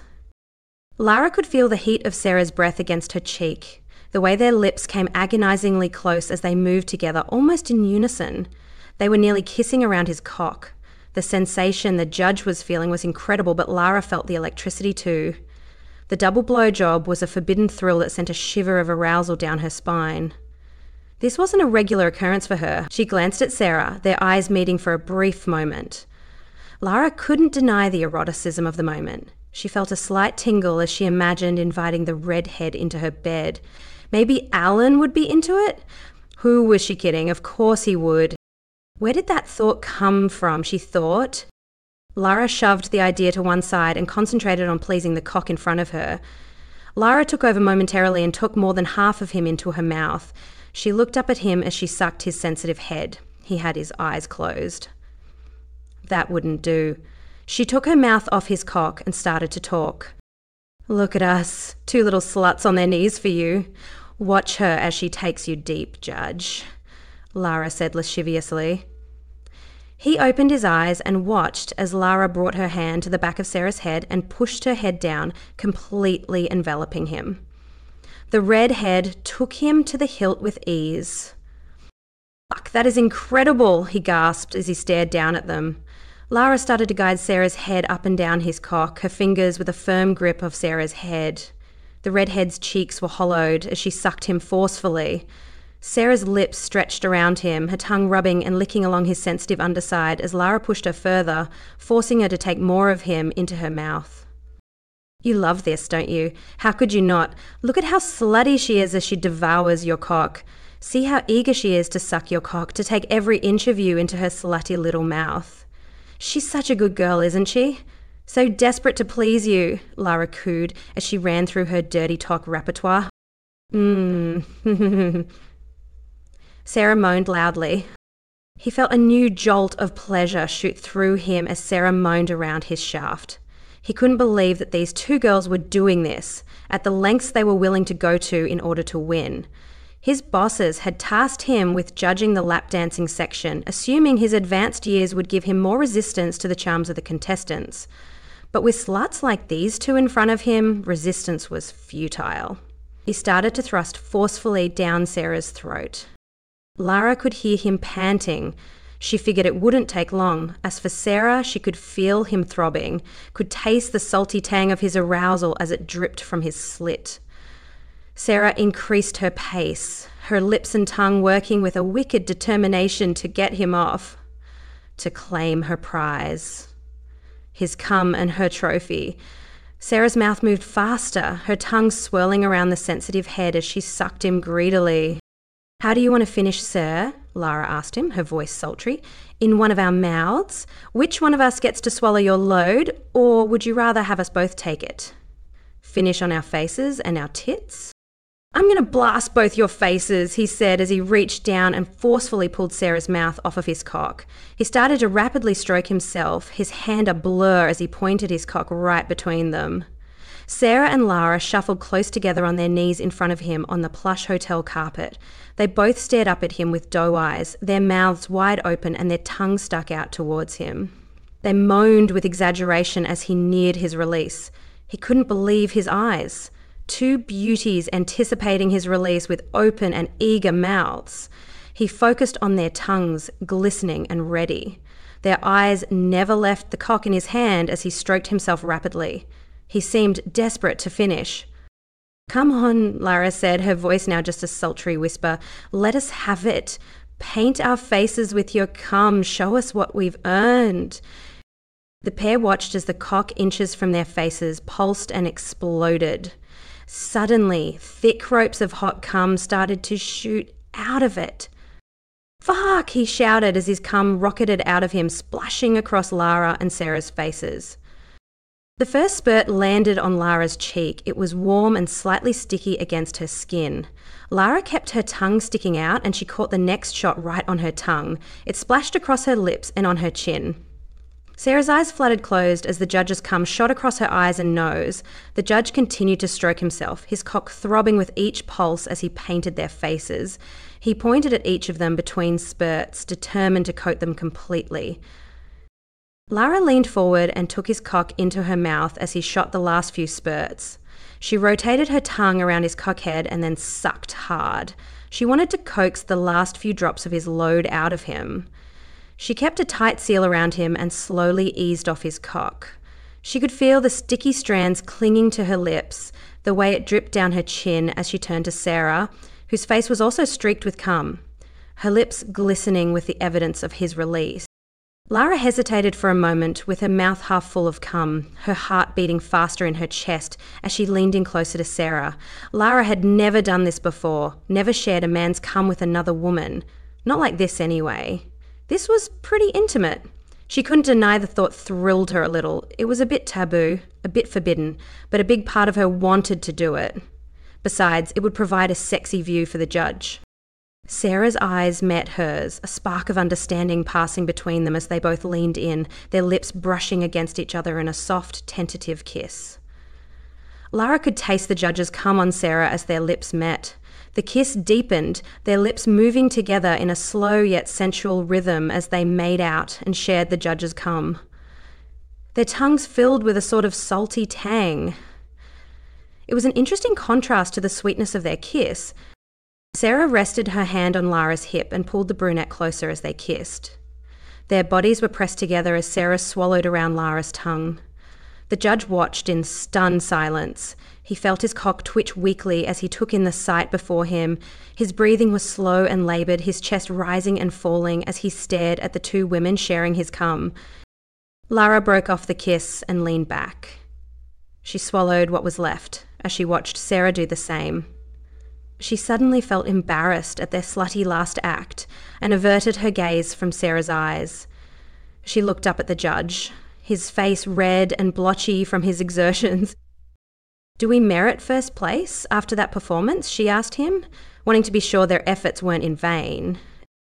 Lara could feel the heat of Sarah's breath against her cheek, the way their lips came agonizingly close as they moved together, almost in unison. They were nearly kissing around his cock. The sensation the judge was feeling was incredible, but Lara felt the electricity too. The double blowjob was a forbidden thrill that sent a shiver of arousal down her spine. This wasn't a regular occurrence for her. She glanced at Sarah, their eyes meeting for a brief moment. Lara couldn't deny the eroticism of the moment. She felt a slight tingle as she imagined inviting the redhead into her bed. Maybe Alan would be into it? Who was she kidding? Of course he would. Where did that thought come from, she thought? Lara shoved the idea to one side and concentrated on pleasing the cock in front of her. Lara took over momentarily and took more than half of him into her mouth. She looked up at him as she sucked his sensitive head. He had his eyes closed. That wouldn't do. She took her mouth off his cock and started to talk. Look at us, two little sluts on their knees for you. Watch her as she takes you deep, Judge, Lara said lasciviously. He opened his eyes and watched as Lara brought her hand to the back of Sarah's head and pushed her head down, completely enveloping him. The red head took him to the hilt with ease. Fuck, that is incredible, he gasped as he stared down at them. Lara started to guide Sarah's head up and down his cock, her fingers with a firm grip of Sarah's head. The redhead's cheeks were hollowed as she sucked him forcefully. Sarah's lips stretched around him, her tongue rubbing and licking along his sensitive underside as Lara pushed her further, forcing her to take more of him into her mouth. You love this, don't you? How could you not? Look at how slutty she is as she devours your cock. See how eager she is to suck your cock, to take every inch of you into her slutty little mouth. She's such a good girl, isn't she? So desperate to please you, Lara cooed as she ran through her dirty talk repertoire. Mmm. Sarah moaned loudly. He felt a new jolt of pleasure shoot through him as Sarah moaned around his shaft. He couldn't believe that these two girls were doing this, at the lengths they were willing to go to in order to win. His bosses had tasked him with judging the lap dancing section, assuming his advanced years would give him more resistance to the charms of the contestants. But with sluts like these two in front of him, resistance was futile. He started to thrust forcefully down Sarah's throat. Lara could hear him panting. She figured it wouldn't take long. As for Sarah, she could feel him throbbing, could taste the salty tang of his arousal as it dripped from his slit. Sarah increased her pace, her lips and tongue working with a wicked determination to get him off, to claim her prize. His cum and her trophy. Sarah's mouth moved faster, her tongue swirling around the sensitive head as she sucked him greedily. "How do you want to finish, sir?" Lara asked him, her voice sultry. "In one of our mouths? Which one of us gets to swallow your load, or would you rather have us both take it? Finish on our faces and our tits?" "I'm going to blast both your faces," he said as he reached down and forcefully pulled Sarah's mouth off of his cock. He started to rapidly stroke himself, his hand a blur as he pointed his cock right between them. Sarah and Lara shuffled close together on their knees in front of him on the plush hotel carpet. They both stared up at him with doe eyes, their mouths wide open and their tongues stuck out towards him. They moaned with exaggeration as he neared his release. He couldn't believe his eyes. Two beauties anticipating his release with open and eager mouths. He focused on their tongues, glistening and ready. Their eyes never left the cock in his hand as he stroked himself rapidly. He seemed desperate to finish. "Come on," Lara said, her voice now just a sultry whisper. "Let us have it. Paint our faces with your cum. Show us what we've earned." The pair watched as the cock inches from their faces pulsed and exploded. Suddenly, thick ropes of hot cum started to shoot out of it. "Fuck!" he shouted as his cum rocketed out of him, splashing across Lara and Sarah's faces. The first spurt landed on Lara's cheek. It was warm and slightly sticky against her skin. Lara kept her tongue sticking out and she caught the next shot right on her tongue. It splashed across her lips and on her chin. Sarah's eyes fluttered closed as the judge's cum shot across her eyes and nose. The judge continued to stroke himself, his cock throbbing with each pulse as he painted their faces. He pointed at each of them between spurts, determined to coat them completely. Lara leaned forward and took his cock into her mouth as he shot the last few spurts. She rotated her tongue around his cockhead and then sucked hard. She wanted to coax the last few drops of his load out of him. She kept a tight seal around him and slowly eased off his cock. She could feel the sticky strands clinging to her lips, the way it dripped down her chin as she turned to Sarah, whose face was also streaked with cum, her lips glistening with the evidence of his release. Lara hesitated for a moment, with her mouth half full of cum, her heart beating faster in her chest as she leaned in closer to Sarah. Lara had never done this before, never shared a man's cum with another woman. Not like this anyway. This was pretty intimate. She couldn't deny the thought thrilled her a little. It was a bit taboo, a bit forbidden, but a big part of her wanted to do it. Besides, it would provide a sexy view for the judge. Sarah's eyes met hers, a spark of understanding passing between them as they both leaned in, their lips brushing against each other in a soft, tentative kiss. Lara could taste the judge's cum on Sarah as their lips met. The kiss deepened, their lips moving together in a slow yet sensual rhythm as they made out and shared the judge's cum. Their tongues filled with a sort of salty tang. It was an interesting contrast to the sweetness of their kiss. Sarah rested her hand on Lara's hip and pulled the brunette closer as they kissed. Their bodies were pressed together as Sarah swallowed around Lara's tongue. The judge watched in stunned silence. He felt his cock twitch weakly as he took in the sight before him. His breathing was slow and laboured, his chest rising and falling as he stared at the two women sharing his cum. Lara broke off the kiss and leaned back. She swallowed what was left as she watched Sarah do the same. She suddenly felt embarrassed at their slutty last act and averted her gaze from Sarah's eyes. She looked up at the judge, his face red and blotchy from his exertions. "Do we merit first place after that performance?" she asked him, wanting to be sure their efforts weren't in vain.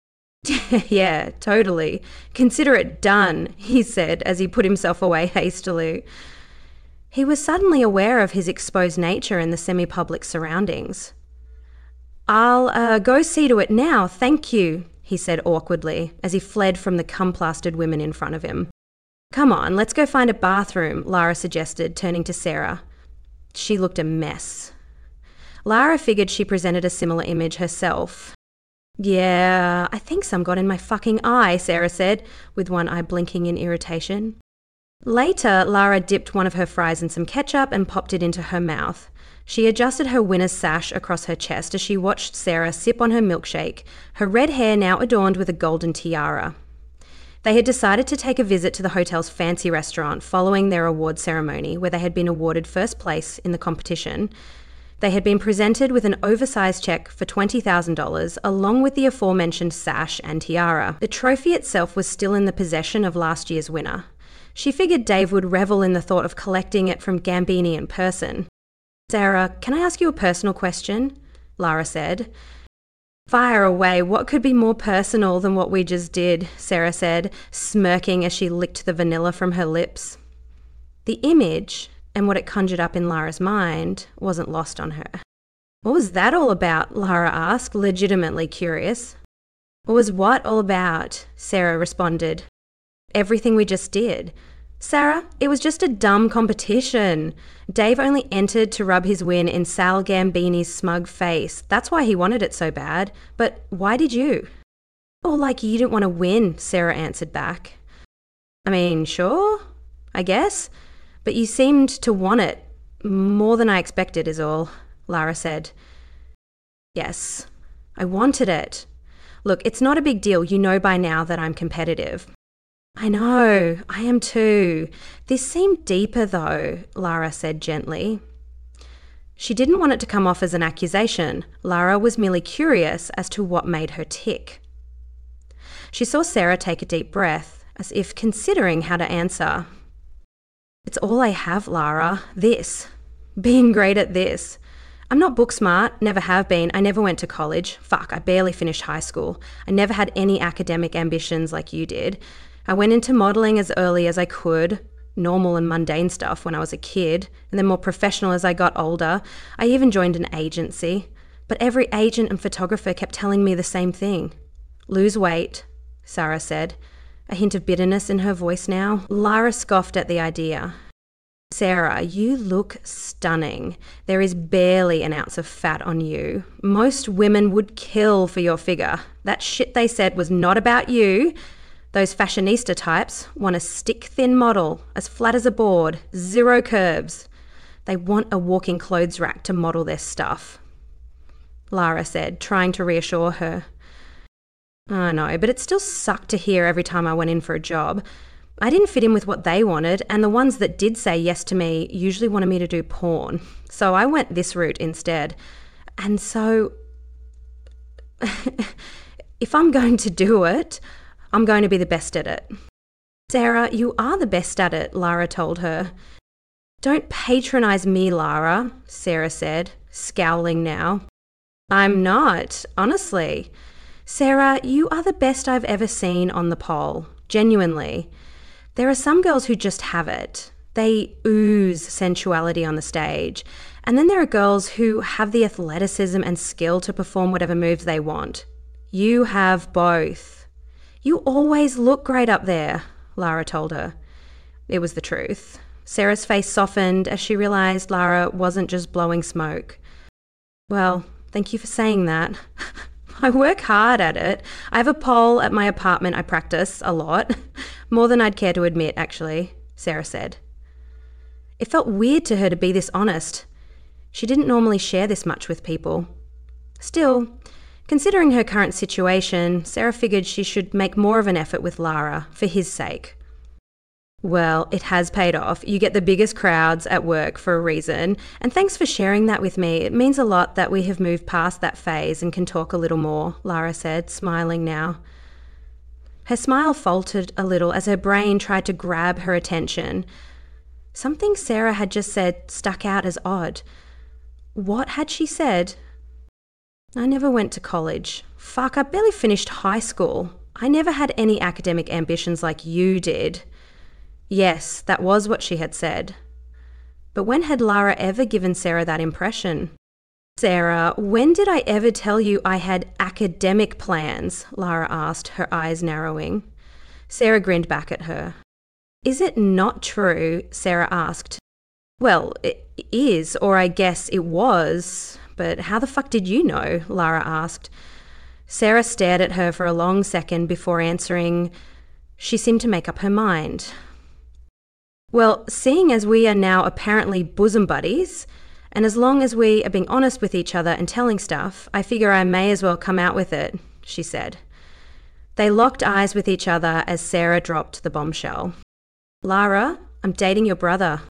"Yeah, totally. Consider it done," he said as he put himself away hastily. He was suddenly aware of his exposed nature in the semi-public surroundings. I'll uh, go see to it now, thank you, he said awkwardly as he fled from the cum-plastered women in front of him. Come on, let's go find a bathroom, Lara suggested, turning to Sarah. She looked a mess. Lara figured she presented a similar image herself. Yeah, I think some got in my fucking eye, Sarah said, with one eye blinking in irritation. Later, Lara dipped one of her fries in some ketchup and popped it into her mouth. She adjusted her winner's sash across her chest as she watched Sarah sip on her milkshake, her red hair now adorned with a golden tiara. They had decided to take a visit to the hotel's fancy restaurant following their award ceremony, where they had been awarded first place in the competition. They had been presented with an oversized check for twenty thousand dollars, along with the aforementioned sash and tiara. The trophy itself was still in the possession of last year's winner. She figured Dave would revel in the thought of collecting it from Gambini in person. Sarah, can I ask you a personal question? Lara said. Fire away, what could be more personal than what we just did, Sarah said, smirking as she licked the vanilla from her lips. The image, and what it conjured up in Lara's mind, wasn't lost on her. What was that all about? Lara asked, legitimately curious. What was what all about? Sarah responded. Everything we just did. Sarah, it was just a dumb competition. Dave only entered to rub his win in Sal Gambini's smug face. That's why he wanted it so bad. But why did you? Oh, like you didn't want to win, Sarah answered back. I mean, sure, I guess. But you seemed to want it. More than I expected is all, Lara said. Yes, I wanted it. Look, it's not a big deal. You know by now that I'm competitive. I know, I am too. This seemed deeper though, Lara said gently. She didn't want it to come off as an accusation. Lara was merely curious as to what made her tick. She saw Sarah take a deep breath, as if considering how to answer. It's all I have, Lara. This. Being great at this. I'm not book smart, never have been. I never went to college. Fuck, I barely finished high school. I never had any academic ambitions like you did. I went into modelling as early as I could, normal and mundane stuff when I was a kid, and then more professional as I got older. I even joined an agency. But every agent and photographer kept telling me the same thing. Lose weight, Sarah said, a hint of bitterness in her voice now. Lara scoffed at the idea. Sarah, you look stunning. There is barely an ounce of fat on you. Most women would kill for your figure. That shit they said was not about you. Those fashionista types want a stick-thin model, as flat as a board, zero curves. They want a walking clothes rack to model their stuff, Lara said, trying to reassure her. I know, but it still sucked to hear every time I went in for a job. I didn't fit in with what they wanted, and the ones that did say yes to me usually wanted me to do porn. So I went this route instead. And so, if I'm going to do it, I'm going to be the best at it. Sarah, you are the best at it, Lara told her. Don't patronise me, Lara, Sarah said, scowling now. I'm not, honestly. Sarah, you are the best I've ever seen on the pole, genuinely. There are some girls who just have it. They ooze sensuality on the stage. And then there are girls who have the athleticism and skill to perform whatever moves they want. You have both. You always look great up there, Lara told her. It was the truth. Sarah's face softened as she realised Lara wasn't just blowing smoke. Well, thank you for saying that. I work hard at it. I have a pole at my apartment I practice a lot. More than I'd care to admit, actually, Sarah said. It felt weird to her to be this honest. She didn't normally share this much with people. Still, considering her current situation, Sarah figured she should make more of an effort with Lara, for his sake. Well, it has paid off. You get the biggest crowds at work for a reason, and thanks for sharing that with me. It means a lot that we have moved past that phase and can talk a little more, Lara said, smiling now. Her smile faltered a little as her brain tried to grab her attention. Something Sarah had just said stuck out as odd. What had she said? I never went to college. Fuck, I barely finished high school. I never had any academic ambitions like you did. Yes, that was what she had said. But when had Lara ever given Sarah that impression? Sarah, when did I ever tell you I had academic plans? Lara asked, her eyes narrowing. Sarah grinned back at her. Is it not true? Sarah asked. Well, it is, or I guess it was. But how the fuck did you know? Lara asked. Sarah stared at her for a long second before answering. She seemed to make up her mind. Well, seeing as we are now apparently bosom buddies, and as long as we are being honest with each other and telling stuff, I figure I may as well come out with it, she said. They locked eyes with each other as Sarah dropped the bombshell. Lara, I'm dating your brother.